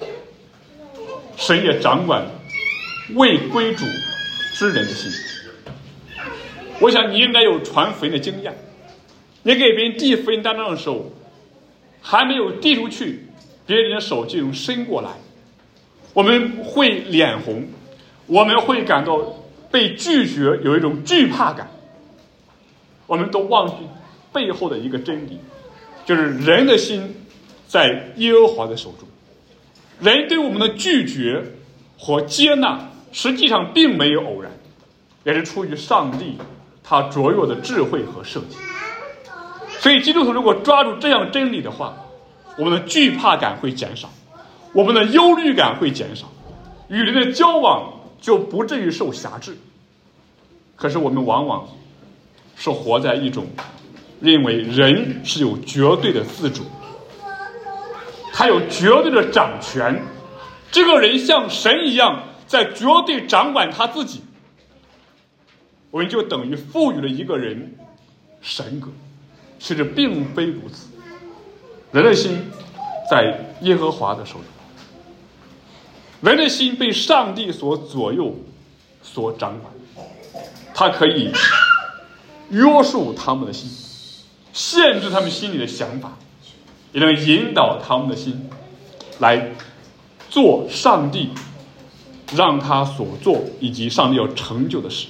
神也掌管未归主之人的心。我想你应该有传福音的经验。你给别人递福音单张的时候，还没有递出去，别人的手就能伸过来，我们会脸红，我们会感到被拒绝，有一种惧怕感。我们都忘记背后的一个真理，就是人的心在耶和华的手中。人对我们的拒绝和接纳，实际上并没有偶然，也是出于上帝他卓越的智慧和设计。所以基督徒如果抓住这样真理的话，我们的惧怕感会减少，我们的忧虑感会减少，与人的交往就不至于受辖制。可是我们往往是活在一种认为人是有绝对的自主，他有绝对的掌权，这个人像神一样在绝对掌管他自己，我们就等于赋予了一个人神格。其实并非如此，人的心在耶和华的手中，人的心被上帝所左右所掌管，他可以约束他们的心，限制他们心里的想法，也能引导他们的心来做上帝让他所做以及上帝要成就的事。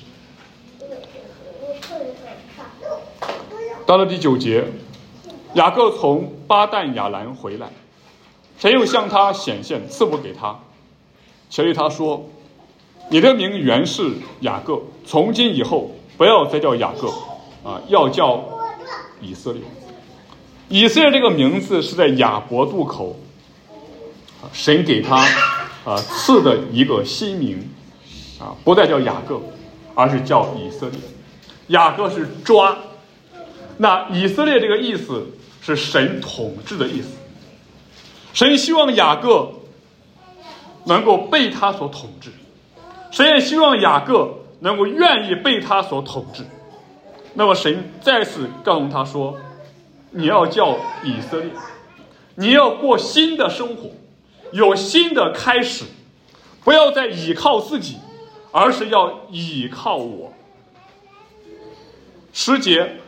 到了第9节，雅各从巴旦亚兰回来，神又向他显现，赐福给他，且对他说：你的名原是雅各，从今以后不要再叫雅各，要叫以色列。以色列这个名字是在雅博渡口，神给他赐的一个新名，不再叫雅各，而是叫以色列。雅各是抓，那以色列这个意思是神统治的意思。神希望雅各能够被他所统治，神也希望雅各能够愿意被他所统治。那么神再次告诉他说，你要叫以色列，你要过新的生活，有新的开始，不要再倚靠自己，而是要倚靠我。10节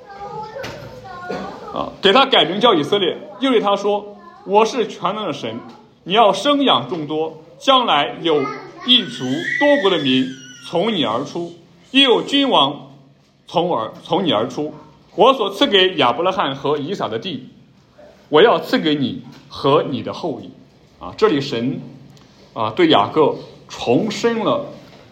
给他改名叫以色列，又对他说，我是全能的神，你要生养众多，将来有一族多国的民从你而出，也有君王从你而出。我所赐给亚伯拉罕和以撒的地，我要赐给你和你的后裔。这里神对雅各重申了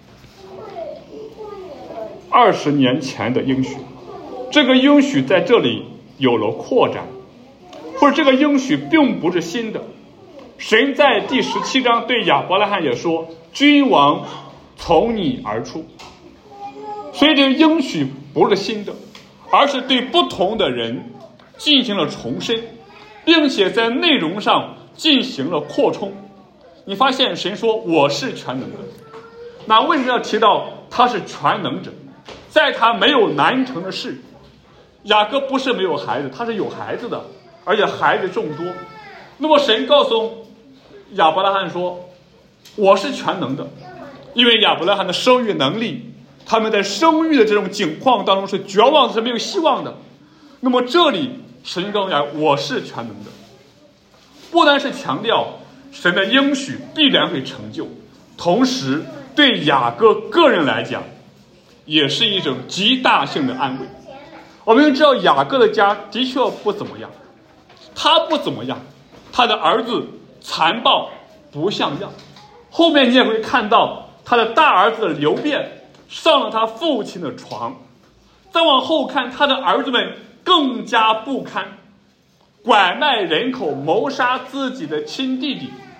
20年前的应许，这个应许在这里有了扩展，或者这个应许并不是新的。神在第17章对亚伯拉罕也说，君王从你而出。所以这个应许不是新的，而是对不同的人进行了重申，并且在内容上进行了扩充。你发现神说我是全能的，那为什么要提到他是全能者？在他没有难成的事。雅各不是没有孩子，他是有孩子的，而且孩子众多。那么神告诉亚伯拉罕说，我是全能的，因为亚伯拉罕的生育能力，他们在生育的这种境况当中是绝望的，是没有希望的。那么这里神告诉雅各，我是全能的，不单是强调神的应许必然会成就，同时对雅各个人来讲也是一种极大性的安慰。我们知道雅各的家的确不怎么样，他不怎么样，他的儿子残暴不像样。后面你也会看到他的大儿子流便上了他父亲的床，再往后看他的儿子们更加不堪，拐卖人口，谋杀自己的亲弟弟，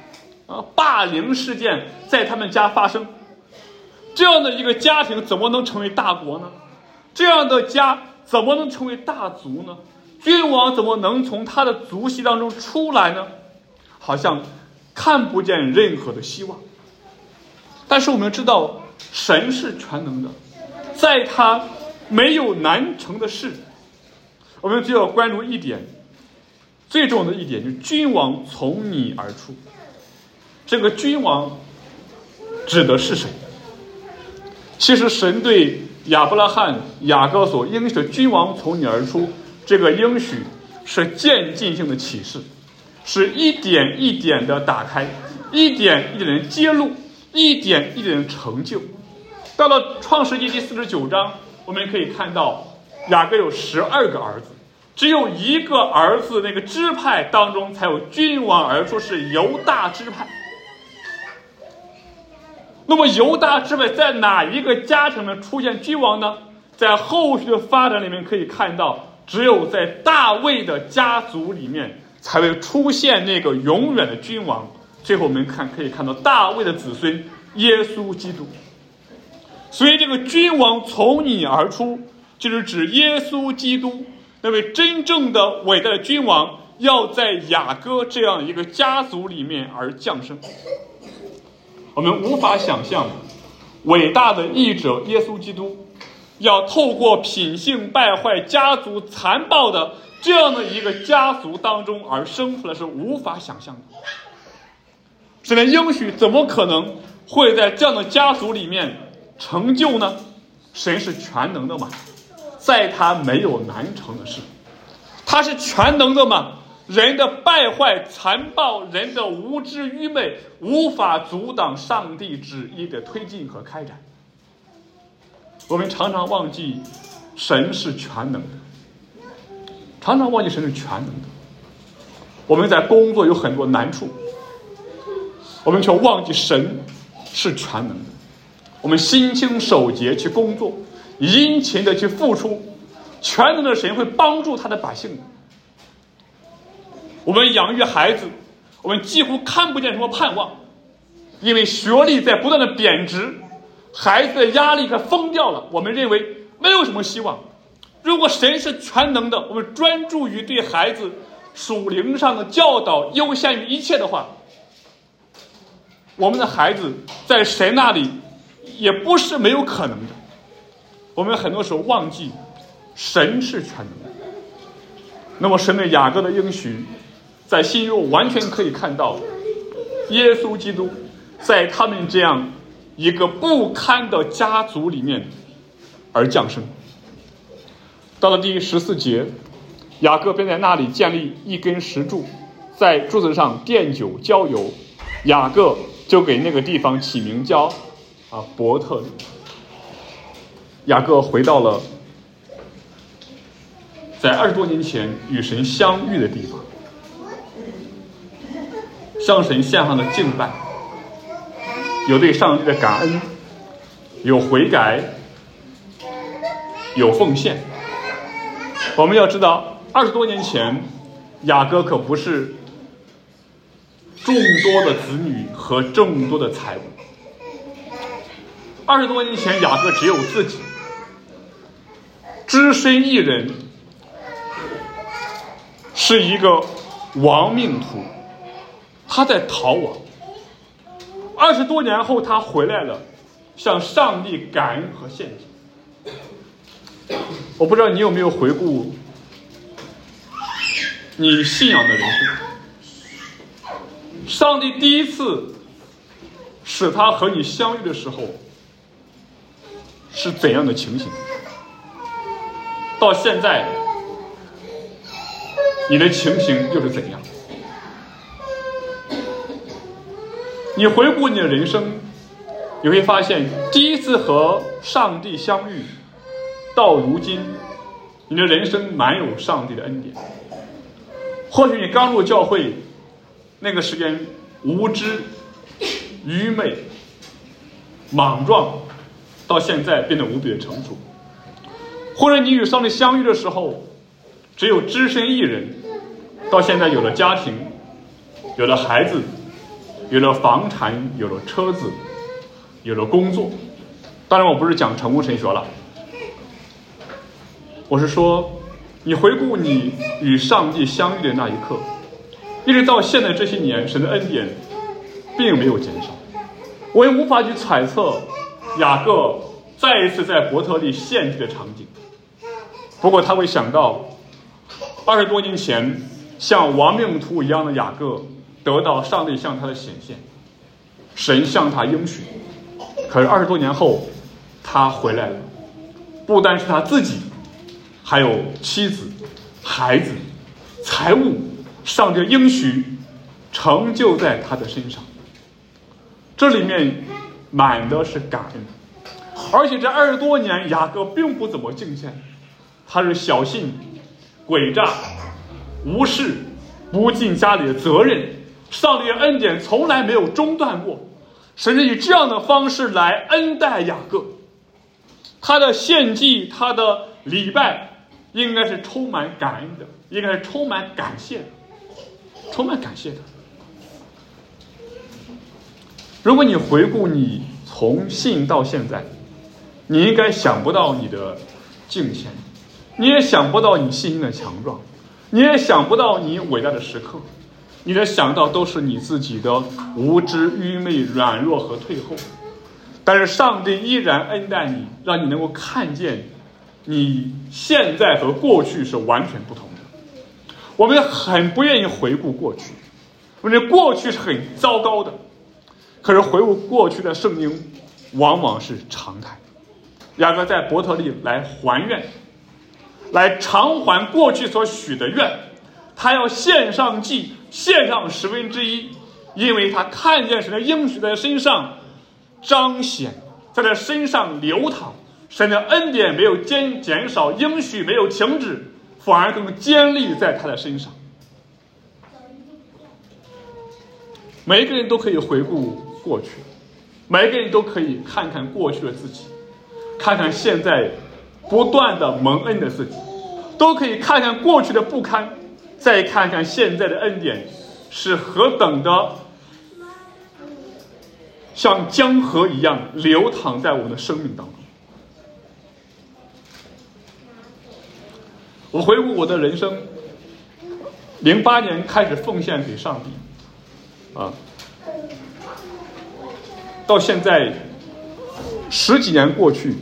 霸凌事件在他们家发生，这样的一个家庭怎么能成为大国呢？这样的家怎么能成为大族呢？君王怎么能从他的族系当中出来呢？好像看不见任何的希望。但是我们知道神是全能的，在他没有难成的事。我们就要关注一点，最重要的一点就是君王从你而出。这个君王指的是谁？其实神对亚伯拉罕、雅各所应许的君王从你而出，这个应许是渐进性的启示，是一点一点的打开，一点一点的揭露，一点一点的成就。到了创世纪第49章，我们可以看到雅各有12个儿子，只有一个儿子那个支派当中才有君王而出，是犹大支派。那么犹大支派在哪一个家庭里面出现君王呢？在后续的发展里面可以看到，只有在大卫的家族里面才会出现那个永远的君王。最后我们可以看到大卫的子孙耶稣基督。所以这个君王从你而出，就是指耶稣基督，那位真正的伟大的君王要在雅各这样一个家族里面而降生。我们无法想象伟大的义者耶稣基督要透过品性败坏、家族残暴的这样的一个家族当中而生出来，是无法想象的。神的应许怎么可能会在这样的家族里面成就呢？神是全能的嘛，在他没有难成的事。他是全能的嘛，人的败坏残暴，人的无知愚昧无法阻挡上帝旨意的推进和开展。我们常常忘记神是全能的，常常忘记神是全能的。我们在工作有很多难处，我们却忘记神是全能的。我们心清守节去工作，殷勤的去付出，全能的神会帮助他的百姓。我们养育孩子，我们几乎看不见什么盼望，因为学历在不断的贬值，孩子的压力快疯掉了，我们认为没有什么希望。如果神是全能的，我们专注于对孩子属灵上的教导优先于一切的话，我们的孩子在神那里也不是没有可能的。我们很多时候忘记神是全能的。那么神对雅各的应许在新约完全可以看到，耶稣基督在他们这样一个不堪的家族里面而降生。到了第14节，雅各便在那里建立一根石柱，在柱子上奠酒浇油，雅各就给那个地方起名叫伯特利。雅各回到了在20多年前与神相遇的地方，向神献上的敬拜，有对上帝的感恩，有悔改，有奉献。我们要知道20多年前雅各可不是众多的子女和众多的财物，20多年前雅各只有自己，只身一人，是一个亡命徒，他在逃亡。20多年后他回来了，向上帝感恩和献祭。我不知道你有没有回顾你信仰的人生，上帝第一次使他和你相遇的时候是怎样的情形？到现在你的情形又是怎样？你回顾你的人生，你会发现第一次和上帝相遇到如今，你的人生满有上帝的恩典。或许你刚入教会那个时间无知、愚昧、莽撞，到现在变得无比的成熟。或者你与上帝相遇的时候只有只身一人，到现在有了家庭，有了孩子， 有了房产，有了车子，有了工作。当然我不是讲成功神学了，我是说你回顾你与上帝相遇的那一刻，一直到现在这些年，神的恩典并没有减少。我也无法去揣测雅各再一次在伯特利献祭的场景，不过他会想到20多年前像亡命徒一样的雅各得到上帝向他的显现，神向他应许，可是20多年后他回来了，不单是他自己，还有妻子、孩子、财物，上帝的应许成就在他的身上。这里面满的是感恩，而且这20多年雅各并不怎么敬虔，他是小信、诡诈、无视、不尽家里的责任，上帝的恩典从来没有中断过，神是以这样的方式来恩待雅各。他的献祭，他的礼拜应该是充满感恩的，应该是充满感谢的，充满感谢的。如果你回顾你从信到现在，你应该想不到你的敬虔，你也想不到你信心的强壮，你也想不到你伟大的时刻，你的想到都是你自己的无知、愚昧、软弱和退后。但是上帝依然恩待你，让你能够看见你现在和过去是完全不同的。我们很不愿意回顾过去，因为过去是很糟糕的，可是回顾过去的圣经往往是常态。雅各在伯特利来还愿，来偿还过去所许的愿，他要献上祭，献上1/10，因为他看见神的应许在身上彰显，在他身上流淌，神的恩典没有减少，应许没有停止，反而更坚立在他的身上。每一个人都可以回顾过去，每一个人都可以看看过去的自己，看看现在不断的蒙恩的自己，都可以看看过去的不堪，再看看现在的恩典是何等的像江河一样流淌在我们的生命当中。我回顾我的人生，08年开始奉献给上帝到现在10几年过去，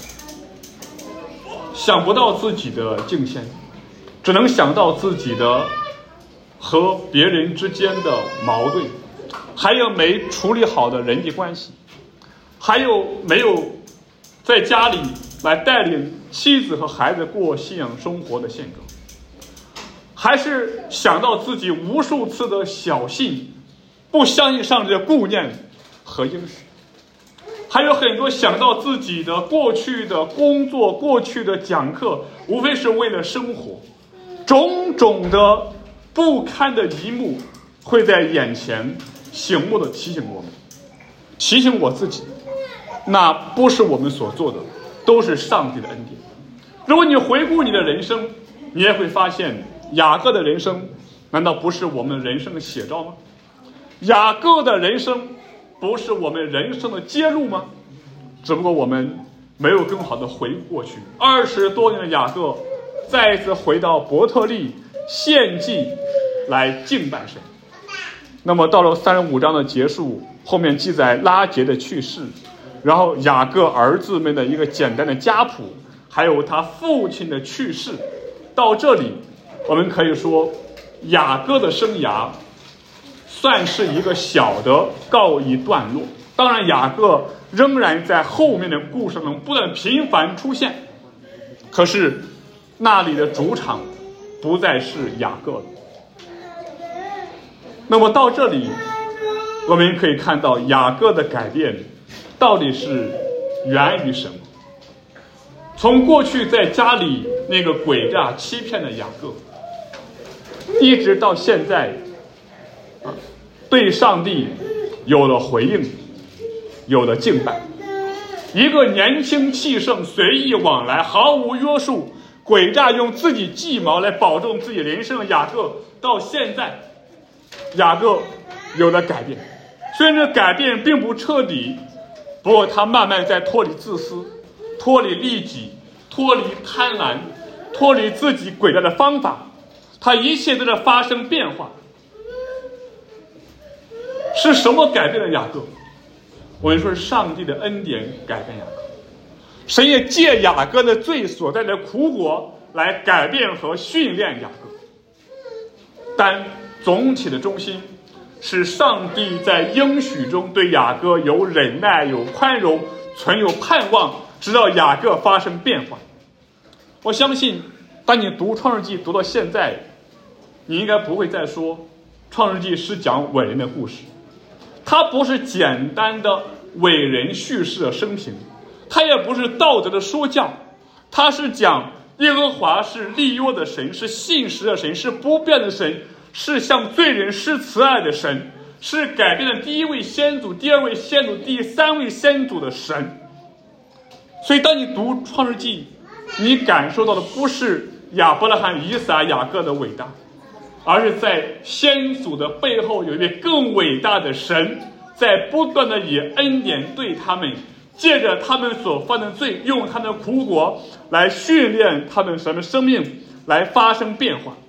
想不到自己的敬献，只能想到自己的和别人之间的矛盾，还有没处理好的人际关系，还有没有在家里来带领妻子和孩子过信仰生活的献格，还是想到自己无数次的小信，不相信上帝的顾念和应许，还有很多想到自己的过去的工作，过去的讲课，无非是为了生活，种种的不堪的一幕会在眼前醒目的提醒我们，提醒我自己，那不是我们所做的，都是上帝的恩典。如果你回顾你的人生，你也会发现雅各的人生难道不是我们人生的写照吗？雅各的人生不是我们人生的揭露吗？只不过我们没有更好的回顾过去。20多年的雅各再一次回到伯特利献祭来敬拜神。那么到了35章的结束，后面记载拉结的去世，然后雅各儿子们的一个简单的家谱，还有他父亲的去世。到这里我们可以说雅各的生涯算是一个小的告一段落。当然雅各仍然在后面的故事中不断频繁出现，可是那里的主场不再是雅各了。那么到这里我们可以看到雅各的改变到底是源于什么。从过去在家里那个诡诈欺骗的雅各，一直到现在对上帝有了回应，有了敬拜。一个年轻气盛，随意往来，毫无约束，诡诈用自己计谋来保证自己人生的雅各，到现在雅各有了改变。 虽然这改变并不彻底，不过他慢慢在脱离自私，脱离利己，脱离贪婪，脱离自己诡诈的方法，他一切都在发生变化。是什么改变了雅各？我们说是上帝的恩典改变雅各，神也借雅各的罪所带来的苦果来改变和训练雅各。但总体的中心是上帝在应许中对雅各有忍耐，有宽容，存有盼望，直到雅各发生变化。我相信当你读创世纪读到现在，你应该不会再说创世纪是讲伟人的故事，它不是简单的伟人叙事的生平，它也不是道德的说教，它是讲耶和华是立约的神，是信实的神，是不变的神，是向罪人施慈爱的神，是改变了第一位先祖、第二位先祖、第三位先祖的神。所以当你读创世纪，你感受到的不是亚伯拉罕、以撒、雅各的伟大，而是在先祖的背后有一位更伟大的神，在不断的以恩典对他们，借着他们所犯的罪，用他们的苦果来训练他们什么生命，来发生变化。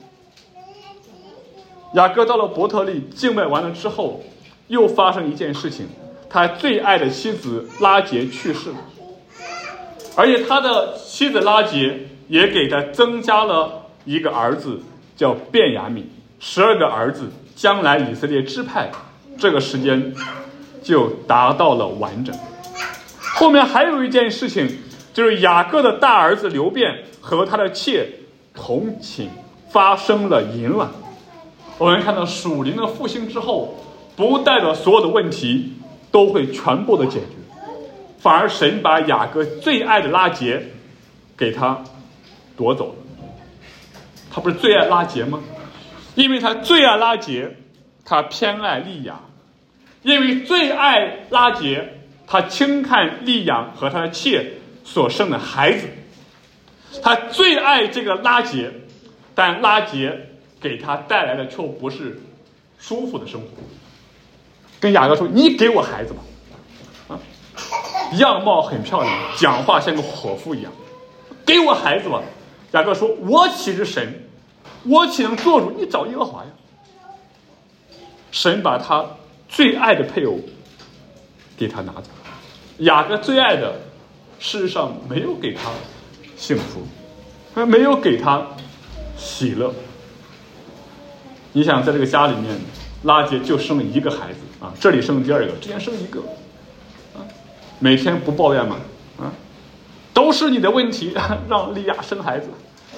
雅各到了伯特利敬拜完了之后，又发生一件事情，他最爱的妻子拉结去世了，而且他的妻子拉结也给他增加了一个儿子，叫便雅悯，12个儿子，将来以色列支派这个时间就达到了完整。后面还有一件事情，就是雅各的大儿子流便和他的妾同寝发生了淫乱。我们看到属灵的复兴之后，不代表所有的问题都会全部的解决，反而神把雅各最爱的拉结给他夺走了。他不是最爱拉结吗？因为他最爱拉结，他偏爱利亚；因为最爱拉结，他轻看利亚和他的妾所生的孩子。他最爱这个拉结，但拉结给他带来的却不是舒服的生活。跟雅各说：“你给我孩子吧，样貌很漂亮，讲话像个伙夫一样，给我孩子吧。”雅各说：“我岂是神？我岂能做主？你找耶和华呀。”神把他最爱的配偶给他拿走。雅各最爱的，事实上没有给他幸福，没有给他喜乐。你想，在这个家里面，拉结就生了一个孩子啊，这里生第二个，之前生一个啊，每天不抱怨吗？啊，都是你的问题，让利亚生孩子。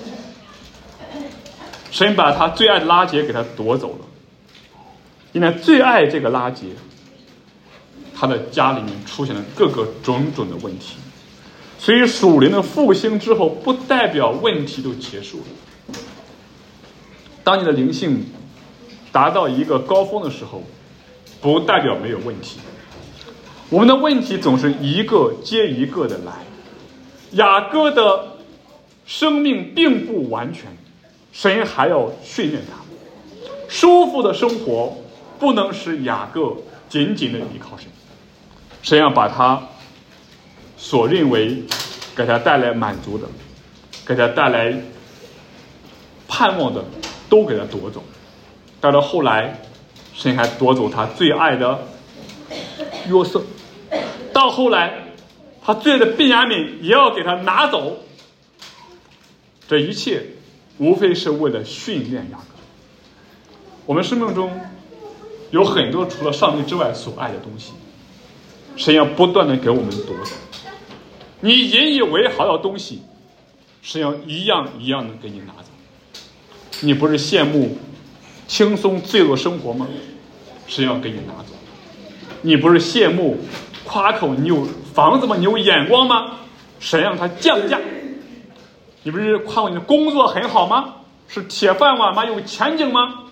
神把他最爱的拉结给他夺走了，因为最爱这个拉结，他的家里面出现了各个种种的问题。所以属灵的复兴之后，不代表问题就结束了。当你的灵性达到一个高峰的时候，不代表没有问题。我们的问题总是一个接一个的来。雅各的生命并不完全，神还要训练他。舒服的生活不能使雅各紧紧的依靠神，神要把他所认为给他带来满足的，给他带来盼望的，都给他夺走。到了后来，神还夺走他最爱的约瑟，到后来他最爱的便雅悯也要给他拿走。这一切无非是为了训练雅各。我们生命中有很多除了上帝之外所爱的东西，神要不断的给我们夺走。你引以为豪的东西，神要一样一样的给你拿走。你不是羡慕轻松自由的生活吗？神要给你拿走。你不是羡慕夸口你有房子吗？你有眼光吗？神让他降价。你不是夸口你的工作很好吗？是铁饭碗吗？有前景吗？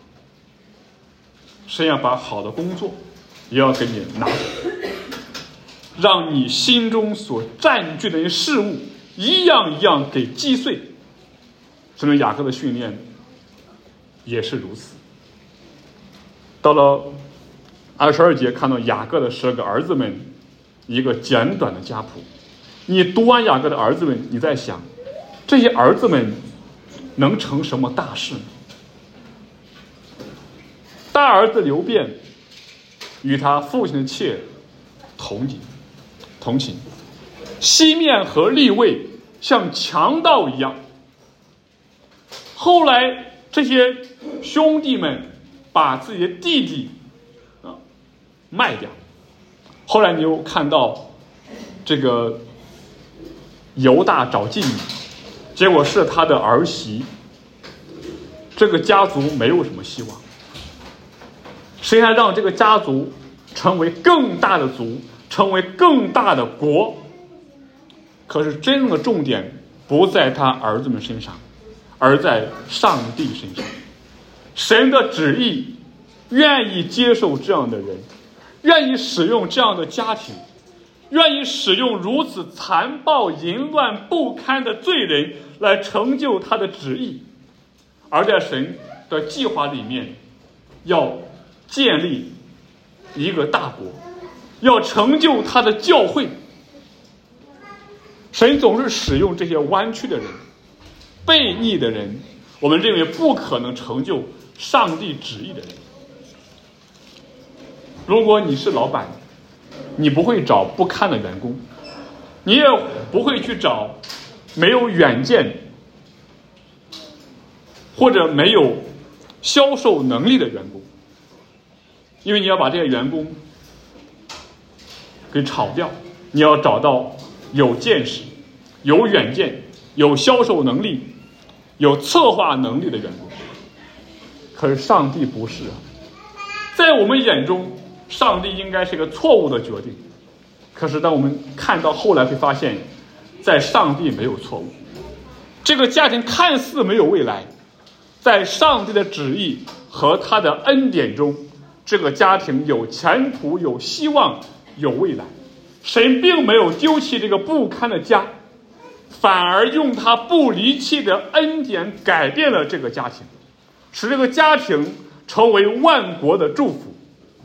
神要把好的工作也要给你拿走，让你心中所占据的一些事物一样一样给击碎。这种雅各的训练也是如此。到了 22节看到雅各的12个儿子们一个简短的家谱。你读完雅各的儿子们，你在想，这些儿子们能成什么大事呢？大儿子流便与他父亲的妾同寝，西面和利未像强盗一样。后来这些兄弟们把自己的弟弟卖掉。后来你又看到这个犹大找妓女，结果是他的儿媳。这个家族没有什么希望，谁还让这个家族成为更大的族，成为更大的国？可是真正的重点不在他儿子们身上，而在上帝身上。神的旨意愿意接受这样的人，愿意使用这样的家庭，愿意使用如此残暴淫乱不堪的罪人来成就他的旨意。而在神的计划里面，要建立一个大国，要成就他的教会。神总是使用这些弯曲的人、悖逆的人，我们认为不可能成就上帝旨意的人。如果你是老板，你不会找不堪的员工，你也不会去找没有远见或者没有销售能力的员工，因为你要把这些员工给炒掉，你要找到有见识、有远见、有销售能力、有策划能力的员工。可是上帝不是啊，在我们眼中上帝应该是一个错误的决定，可是当我们看到后来会发现，在上帝没有错误。这个家庭看似没有未来，在上帝的旨意和他的恩典中，这个家庭有前途、有希望、有未来。神并没有丢弃这个不堪的家，反而用他不离弃的恩典改变了这个家庭，使这个家庭成为万国的祝福。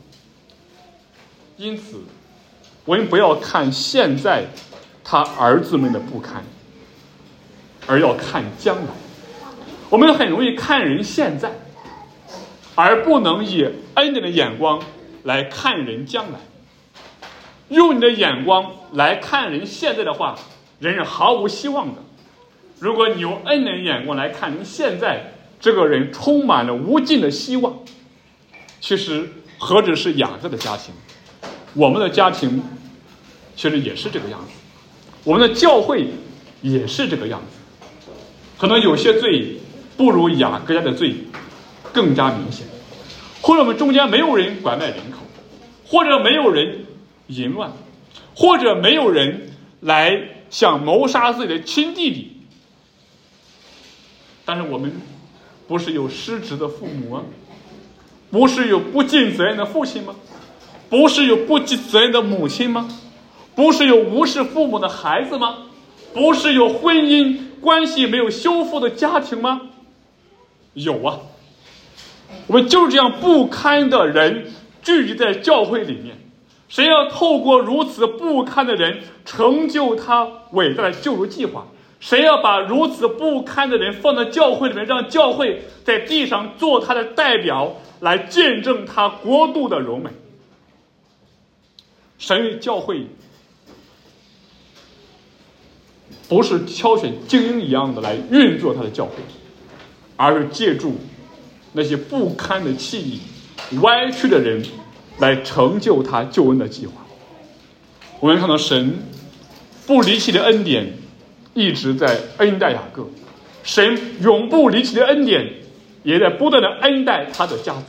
因此我们不要看现在他儿子们的不堪，而要看将来。我们很容易看人现在，而不能以恩典的眼光来看人将来。用你的眼光来看人现在的话，人是毫无希望的。如果你用恩典的眼光来看人现在，这个人充满了无尽的希望。其实何止是雅各的家庭，我们的家庭其实也是这个样子，我们的教会也是这个样子。可能有些罪不如雅各家的罪更加明显，或者我们中间没有人拐卖人口，或者没有人淫乱，或者没有人来想谋杀自己的亲弟弟。但是我们不是有失职的父母吗？不是有不尽责任的父亲吗？不是有不尽责任的母亲吗？不是有无视父母的孩子吗？不是有婚姻关系没有修复的家庭吗？有啊，我们就是这样不堪的人聚集在教会里面。谁要透过如此不堪的人成就他伟大的救赎计划？谁要把如此不堪的人放在教会里面，让教会在地上做他的代表，来见证他国度的荣美？神与教会不是挑选精英一样的来运作他的教会，而是借助那些不堪的器皿、歪曲的人来成就他救恩的计划。我们看到神不离弃的恩典一直在恩待雅各，神永不离弃的恩典也在不断的恩待他的家族。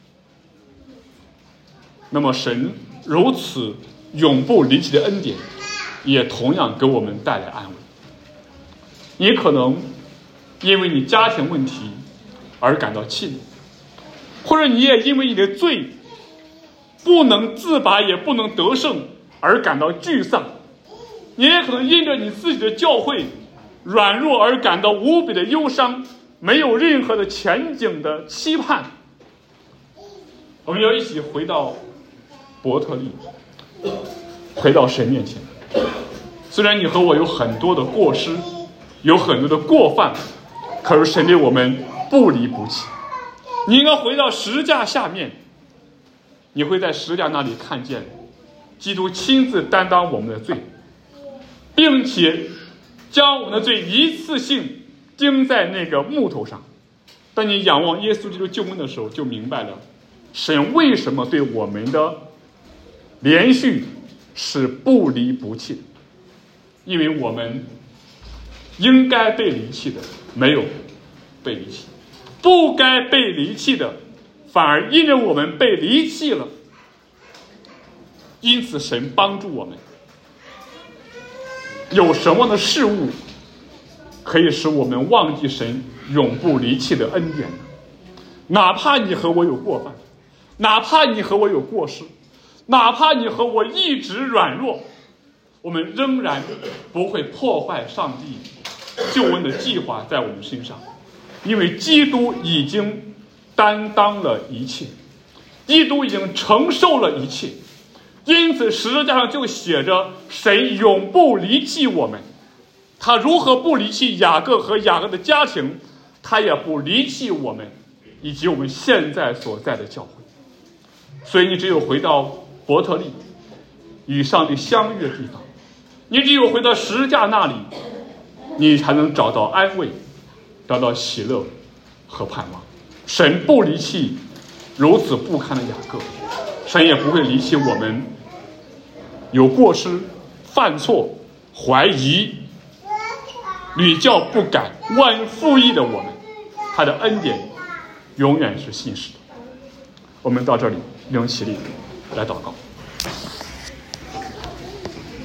那么神如此永不离弃的恩典也同样给我们带来安慰。你可能因为你家庭问题而感到气馁，或者你也因为你的罪不能自拔也不能得胜而感到沮丧，你也可能因着你自己的教会软弱而感到无比的忧伤，没有任何的前景的期盼。我们要一起回到伯特利，回到神面前。虽然你和我有很多的过失，有很多的过犯，可是神对我们不离不弃。你应该回到十字架下面，你会在十字架那里看见基督亲自担当我们的罪，并且将我们的罪一次性钉在那个木头上。当你仰望耶稣基督救恩的时候，就明白了神为什么对我们的连续是不离不弃的。因为我们应该被离弃的没有被离弃，不该被离弃的反而因着我们被离弃了，因此神帮助我们。有什么的事物可以使我们忘记神永不离弃的恩典呢？哪怕你和我有过犯，哪怕你和我有过失，哪怕你和我一直软弱，我们仍然不会破坏上帝救恩的计划在我们身上，因为基督已经担当了一切，基督已经承受了一切。因此十字架上就写着神永不离弃我们。他如何不离弃雅各和雅各的家庭，他也不离弃我们以及我们现在所在的教会。所以你只有回到伯特利与上帝相遇的地方，你只有回到十字架那里，你才能找到安慰，找到喜乐和盼望。神不离弃如此不堪的雅各，神也不会离弃我们有过失、犯错、怀疑、屡教不改、忘恩负义的我们。他的恩典永远是信实的。我们到这里，用起立来祷告。